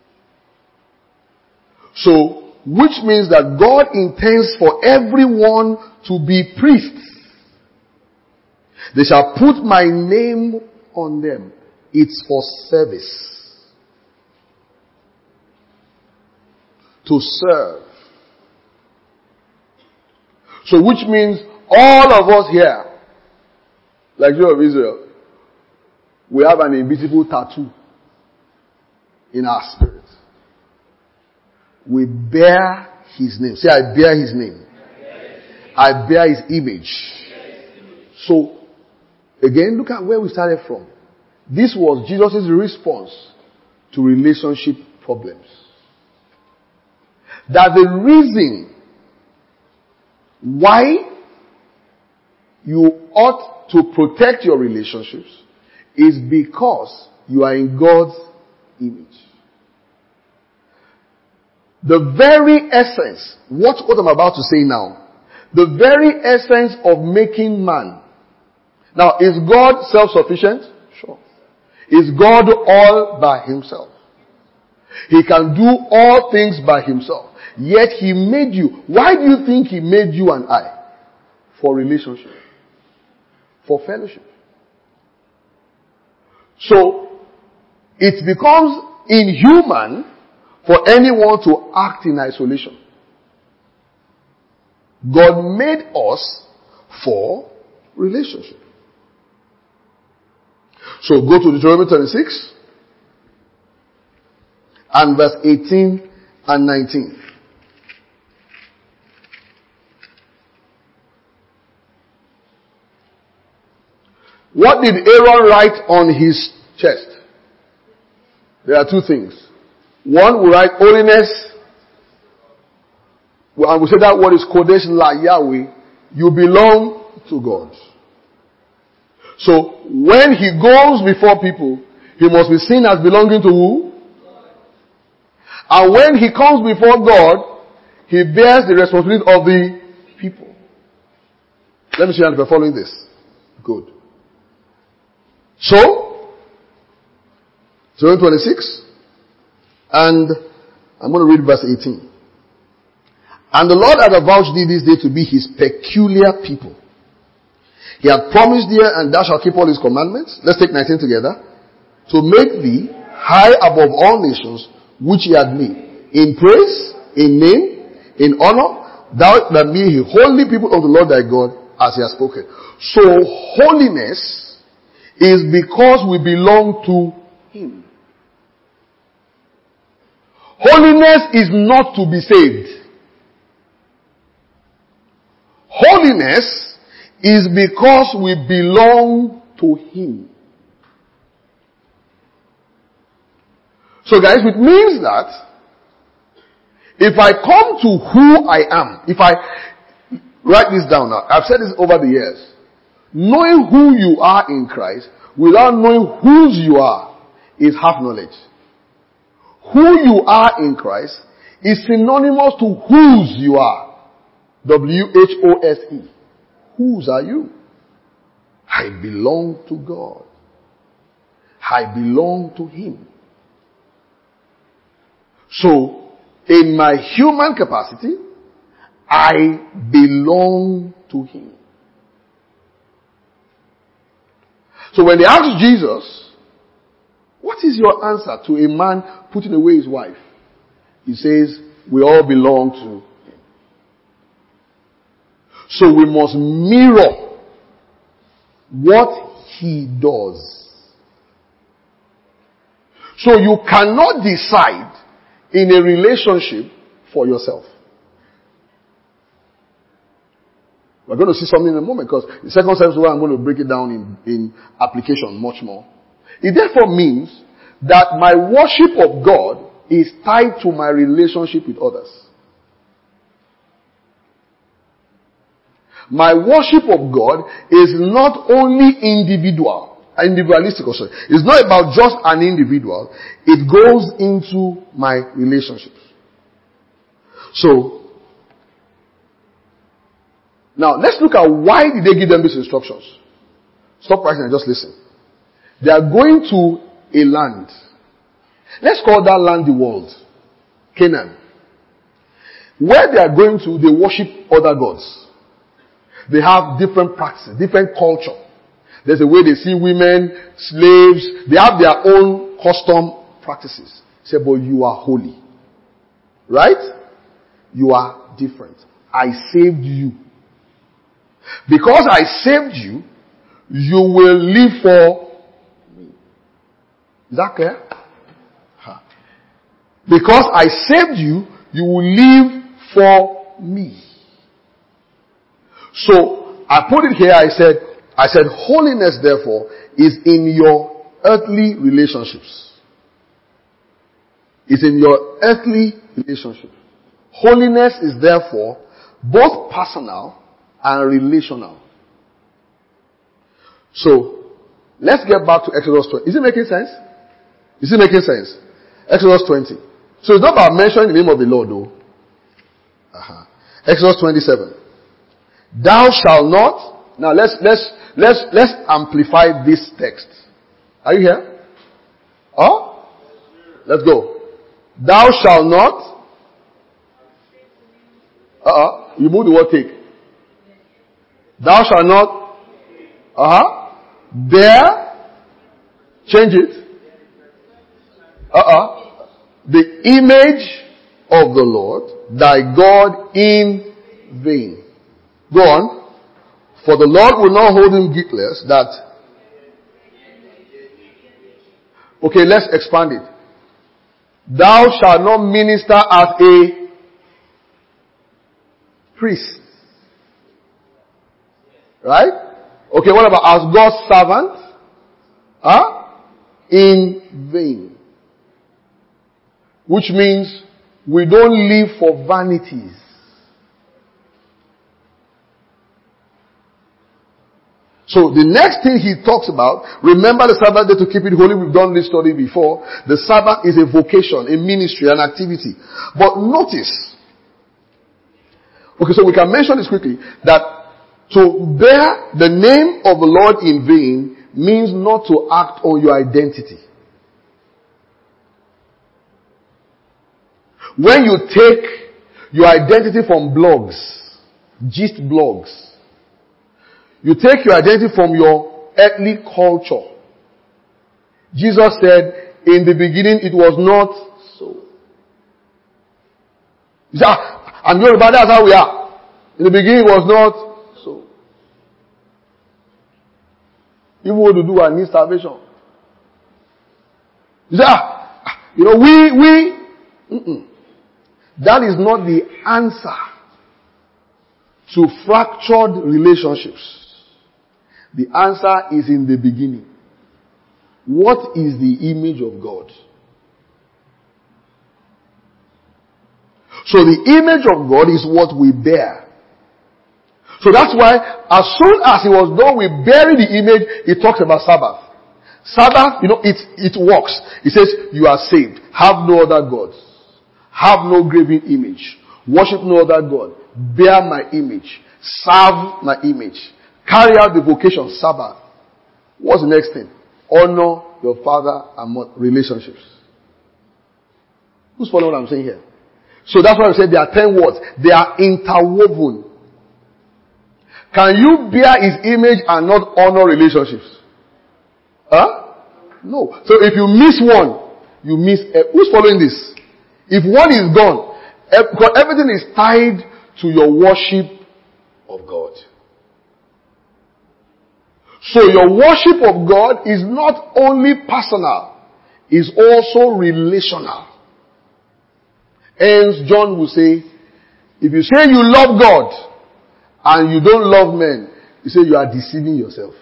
So, which means that God intends for everyone to be priests. They shall put my name on them. It's for service. To serve. So which means all of us here, like children of Israel, we have an invisible tattoo in our spirit. We bear his name. Say, I bear his name. I bear his image. So, again, look at where we started from. This was Jesus' response to relationship problems. That the reason why you ought to protect your relationships is because you are in God's image. The very essence, watch what I'm about to say now. The very essence of making man. Now, is God self-sufficient? Sure. Is God all by himself? He can do all things by himself. Yet he made you. Why do you think he made you and I? For relationship. For fellowship. So, it becomes inhuman for anyone to act in isolation. God made us for relationship. So go to Deuteronomy twenty-six and verse eighteen and nineteen. What did Aaron write on his chest? There are two things. One will write holiness. And we say that word is Kodesh La Yahweh. You belong to God. So when he goes before people, he must be seen as belonging to who? And when he comes before God, he bears the responsibility of the people. Let me see if you're following this. Good. So, Psalm twenty-six, and I'm going to read verse eighteen. And the Lord had avouched thee this day to be his peculiar people. He had promised thee, and thou shalt keep all his commandments. Let's take nineteen together. To make thee high above all nations which he had made. In praise, in name, in honor, thou that be a holy people of the Lord thy God, as he has spoken. So holiness is because we belong to him. Holiness is not to be saved. Holiness is because we belong to him. So guys, it means that if I come to who I am, if I write this down now, I've said this over the years, knowing who you are in Christ without knowing whose you are is half knowledge. Who you are in Christ is synonymous to whose you are. W H O S E. Whose are you? I belong to God. I belong to Him. So, in my human capacity, I belong to Him. So when they asked Jesus, what is your answer to a man putting away his wife? He says, we all belong to Him. So we must mirror what He does. So you cannot decide in a relationship for yourself. We're going to see something in a moment, because the second step is where I'm going to break it down in, in application much more. It therefore means that my worship of God is tied to my relationship with others. My worship of God is not only individual, individualistic also. It's not about just an individual. It goes into my relationships. So, now, let's look at why did they give them these instructions. Stop writing and just listen. They are going to a land. Let's call that land the world. Canaan. Where they are going to, they worship other gods. They have different practices, different culture. There's a way they see women, slaves. They have their own custom practices. Say, but you are holy. Right? You are different. I saved you. Because I saved you, you will live for me. Is that clear? Huh. Because I saved you, you will live for me. So, I put it here, I said, I said, holiness therefore is in your earthly relationships. It's in your earthly relationships. Holiness is therefore both personal and relational. So, let's get back to Exodus twenty. Is it making sense? Is it making sense? Exodus twenty. So it's not about mentioning the name of the Lord though. Uh-huh. Exodus twenty-seven. Thou shalt not. Now let's, let's, let's, let's amplify this text. Are you here? Oh? Let's go. Thou shalt not. Uh-uh. You move the word take. Thou shalt not, uh-huh, bear, change it, uh-uh, the image of the Lord, thy God, in vain. Go on. For the Lord will not hold him guiltless that, okay, let's expand it. Thou shalt not minister as a priest. Right? Okay, what about as God's servant? Huh? In vain. Which means we don't live for vanities. So the next thing he talks about, remember the Sabbath day to keep it holy. We've done this study before. The Sabbath is a vocation, a ministry, an activity. But notice, okay, so we can mention this quickly, that to bear the name of the Lord in vain means not to act on your identity. When you take your identity from blogs, gist blogs, you take your identity from your earthly culture. Jesus said, in the beginning it was not so. You say, ah, I'm Yoruba, that's how we are. In the beginning it was not so. Even what to do, I need salvation. You say, ah, you know, we, we, mm-mm. That is not the answer to fractured relationships. The answer is in the beginning. What is the image of God? So the image of God is what we bear. So that's why as soon as he was done with bearing the image, he talks about Sabbath. Sabbath, you know, it, it works. He says, you are saved. Have no other gods. Have no graven image. Worship no other God. Bear my image. Serve my image. Carry out the vocation, Sabbath. What's the next thing? Honor your father and mother. Relationships. Who's following what I'm saying here? So that's why I said there are ten words. They are interwoven. Can you bear his image and not honor relationships? Huh? No. So if you miss one, you miss. Who's following this? If one is gone, because everything is tied to your worship of God. So your worship of God is not only personal, it's also relational. Hence, John will say, if you say you love God and you don't love men, you say you are deceiving yourself.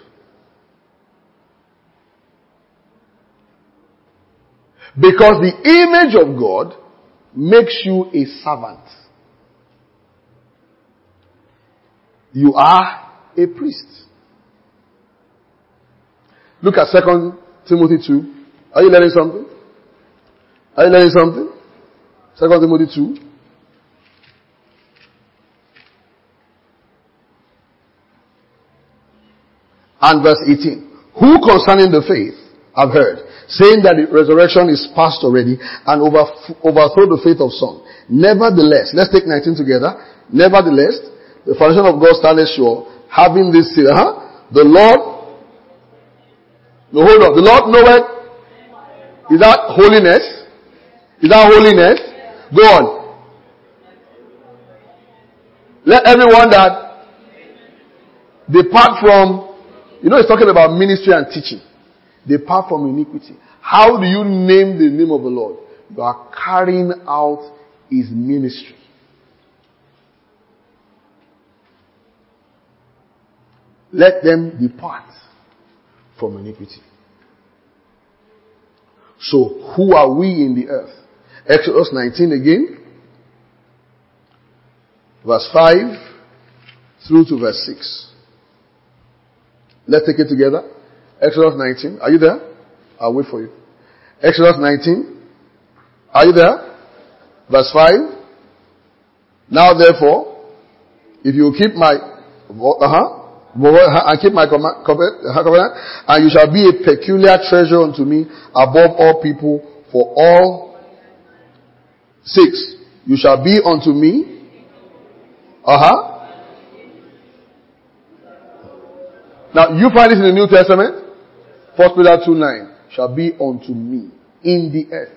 Because the image of God makes you a servant. You are a priest. Look at Second Timothy two. Are you learning something? Are you learning something? Second Timothy two. And verse eighteen. Who concerning the faith have heard, saying that the resurrection is past already, and over, overthrow the faith of some. Nevertheless, let's take nineteen together. Nevertheless, the foundation of God standeth sure, having this seal. Uh-huh. The Lord, no, hold on. The Lord knoweth. Is that holiness? Is that holiness? Go on. Let everyone that depart from, you know, it's talking about ministry and teaching. Depart from iniquity. How do you name the name of the Lord? You are carrying out his ministry. Let them depart from iniquity. So, who are we in the earth? Exodus nineteen again. Verse five through to verse six. Let's take it together. Exodus nineteen. Are you there? I'll wait for you. Exodus nineteen. Are you there? Verse five. Now therefore, if you keep my, uh-huh, and keep my covenant, and you shall be a peculiar treasure unto me above all people, for all. Six. You shall be unto me. Uh-huh. Now you find this in the New Testament. First Peter two nine. Shall be unto me in the earth.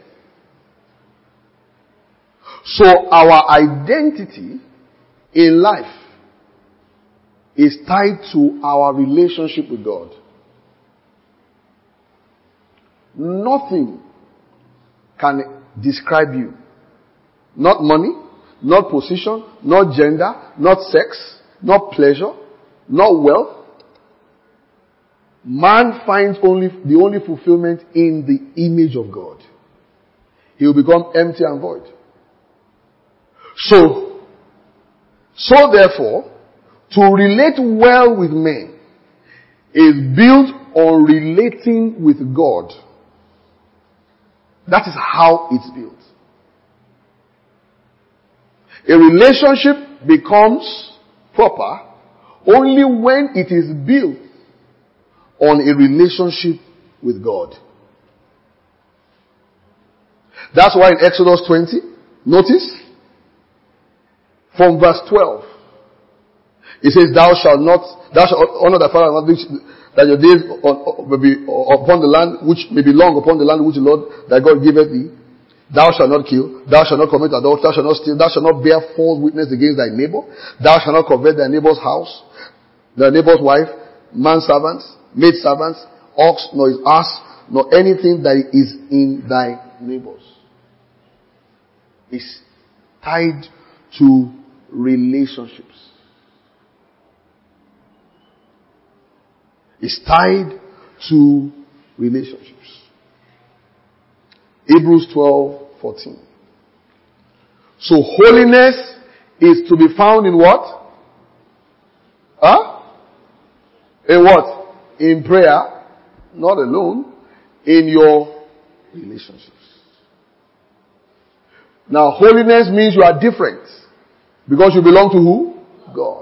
So our identity in life is tied to our relationship with God. Nothing can describe you. Not money, not position, not gender, not sex, not pleasure, not wealth. Man finds only the only fulfillment in the image of God. He will become empty and void. So, so therefore, to relate well with men is built on relating with God. That is how it's built. A relationship becomes proper only when it is built on a relationship with God. That's why in Exodus twenty, notice, from verse twelve, it says, thou shalt not, thou shalt honor thy father and mother, that your days on, may be upon the land, which may be long upon the land which the Lord thy God giveth thee. Thou shalt not kill, thou shalt not commit adultery, thou shalt not steal, thou shalt not bear false witness against thy neighbor, thou shalt not covet thy neighbor's house, thy neighbor's wife, manservants, maidservants, ox, nor his ass, nor anything that is in thy neighbor's. It's tied to relationships. It's tied to relationships. Hebrews twelve fourteen. So holiness is to be found in what? Huh? In what? In prayer, not alone, in your relationships. Now, holiness means you are different because you belong to who? God.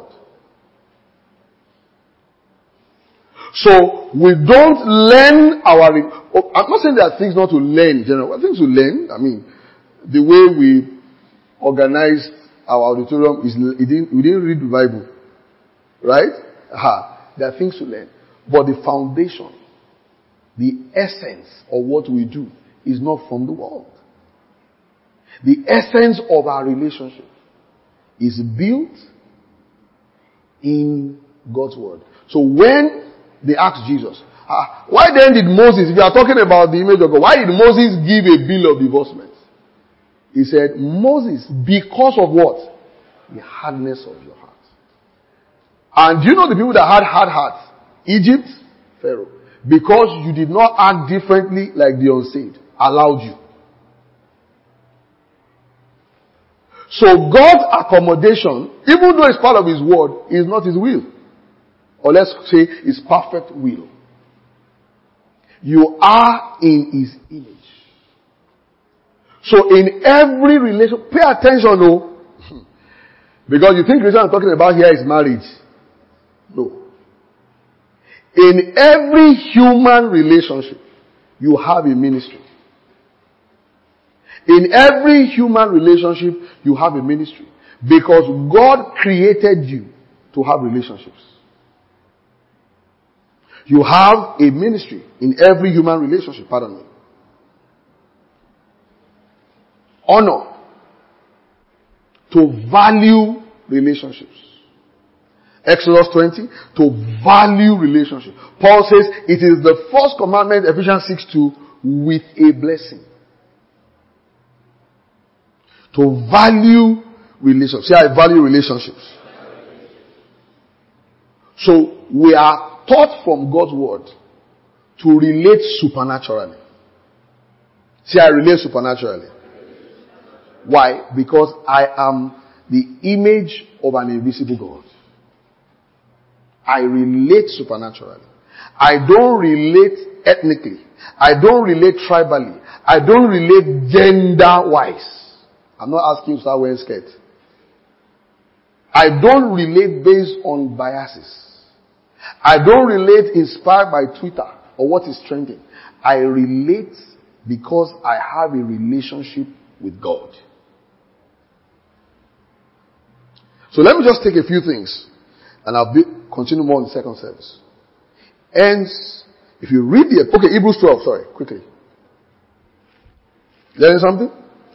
So, we don't learn our... Oh, I'm not saying there are things not to learn in general. Things to learn. I mean, the way we organized our auditorium is... It didn't, we didn't read the Bible. Right? Aha. There are things to learn. But the foundation, the essence of what we do is not from the world. The essence of our relationship is built in God's word. So when they asked Jesus, ah, why then did Moses, if you are talking about the image of God, why did Moses give a bill of divorcement? He said, Moses, because of what? The hardness of your heart. And do you know the people that had hard hearts? Egypt, Pharaoh. Because you did not act differently like the unsaved, allowed you. So God's accommodation, even though it's part of His word, is not His will. Or let's say His perfect will. You are in His image. So in every relation, pay attention though. Because you think Christian I'm talking about here is marriage. No. In every human relationship, you have a ministry. In every human relationship, you have a ministry. Because God created you to have relationships. You have a ministry in every human relationship, pardon me. Honor. To value relationships. Exodus twenty, to value relationship. Paul says it is the first commandment, Ephesians six two, with a blessing. To value relationships. See, I value relationships. So, we are taught from God's word to relate supernaturally. See, I relate supernaturally. Why? Because I am the image of an invisible God. I relate supernaturally. I don't relate ethnically. I don't relate tribally. I don't relate gender-wise. I'm not asking you to start wearing skirts. I don't relate based on biases. I don't relate inspired by Twitter or what is trending. I relate because I have a relationship with God. So let me just take a few things and I'll be, continue more in the second service. Hence, if you read the, okay, Hebrews twelve, sorry, quickly. Learning something?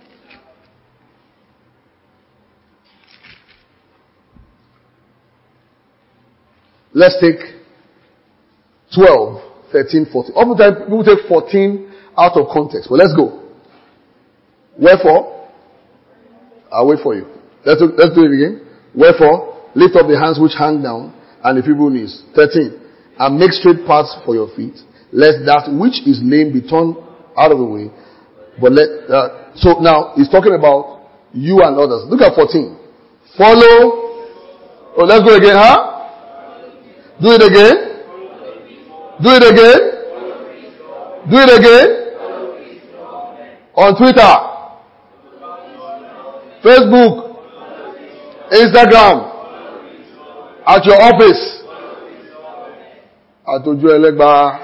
Let's take twelve, thirteen, fourteen. Oftentimes people take fourteen out of context. But let's go. Wherefore, I'll wait for you. Let's do, let's do it again. Wherefore, lift up the hands which hang down and the feeble knees. thirteen. And make straight paths for your feet, lest that which is lame be turned out of the way. But let, uh, so now he's talking about you and others. Look at fourteen. Follow. Oh, let's go again, huh? Do it again. Do it again. Do it again. On Twitter, Facebook, Instagram, at your office. Atoju Elegba.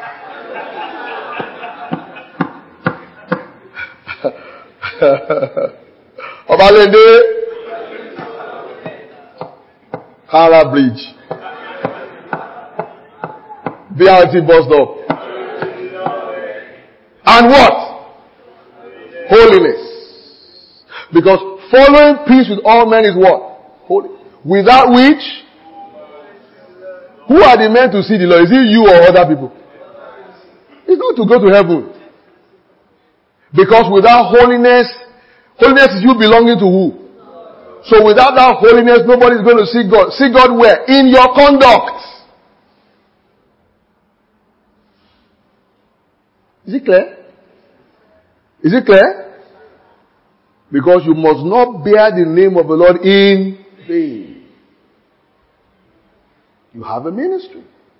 Obalende. Kara Bridge. B R T bus stop. And what? Holiness. Because following peace with all men is what? Holy. Without which, who are the men to see the Lord? Is it you or other people? It's not to go to heaven. Because without holiness, holiness is you belonging to who? So without that holiness, nobody is going to see God. See God where? In your conduct. Is it clear? Is it clear? Because you must not bear the name of the Lord in vain. You have a ministry.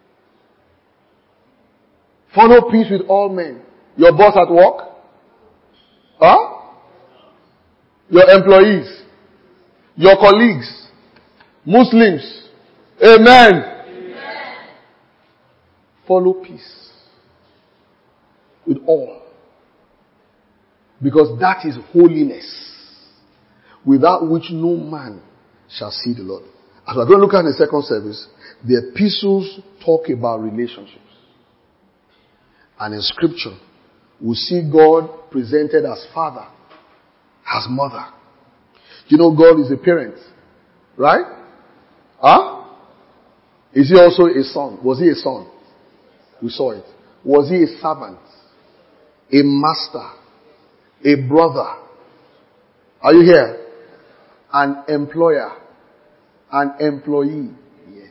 Follow peace with all men. Your boss at work? Huh? Your employees? Your colleagues? Muslims? Amen. Amen. Follow peace with all. Because that is holiness, without which no man shall see the Lord. As we're going to look at the second service, the epistles talk about relationships. And in scripture, we see God presented as father, as mother. You know, God is a parent, right? Huh? Is he also a son? Was he a son? We saw it. Was he a servant? A master? A brother? Are you here? An employer? An employee? Yes.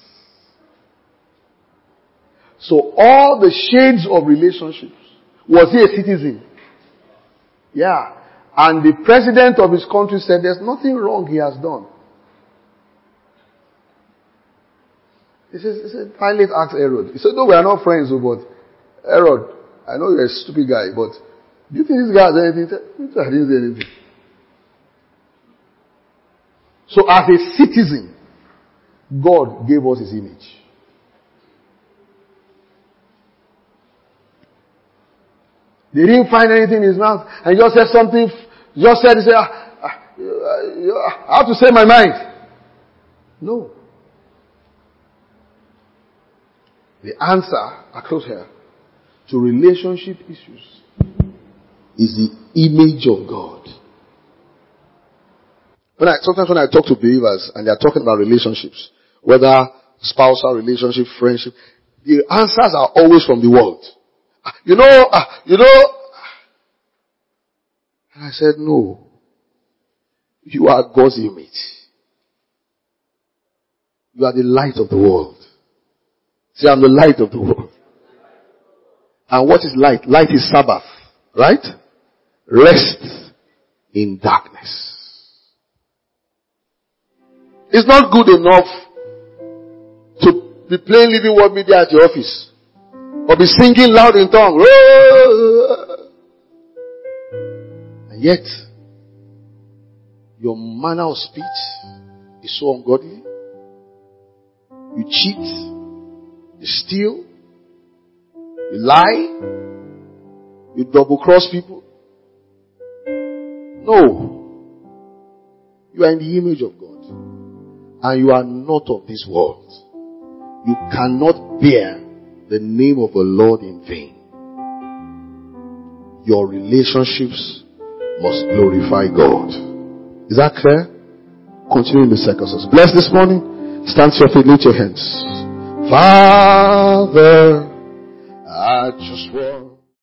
So all the shades of relationships. Was he a citizen? Yeah. And the president of his country said there's nothing wrong he has done. He says, he said, Pilate asked Herod. He said, no, we are not friends, but Herod, I know you're a stupid guy, but do you think this guy has anything? He said, I didn't say anything. So as a citizen, God gave us his image. They didn't find anything in his mouth and just said something, just said, he said, ah, ah, I have to say my mind. No. The answer, I close here, to relationship issues is the image of God. When I, sometimes when I talk to believers and they are talking about relationships, whether spousal relationship, friendship, the answers are always from the world. You know, uh, you know. And I said, no. You are God's image. You are the light of the world. Say, I'm the light of the world. And what is light? Light is Sabbath. Right? Rest in darkness. It's not good enough to be playing Living Word Media at your office. Or be singing loud in tongue. And yet, your manner of speech is so ungodly. You cheat. You steal. You lie. You double cross people. No. You are in the image of God. And you are not of this world. You cannot bear the name of the Lord in vain. Your relationships must glorify God. Is that clear? Continue in the second verse. Bless this morning. Stand to your feet, lift your hands. Father, I just want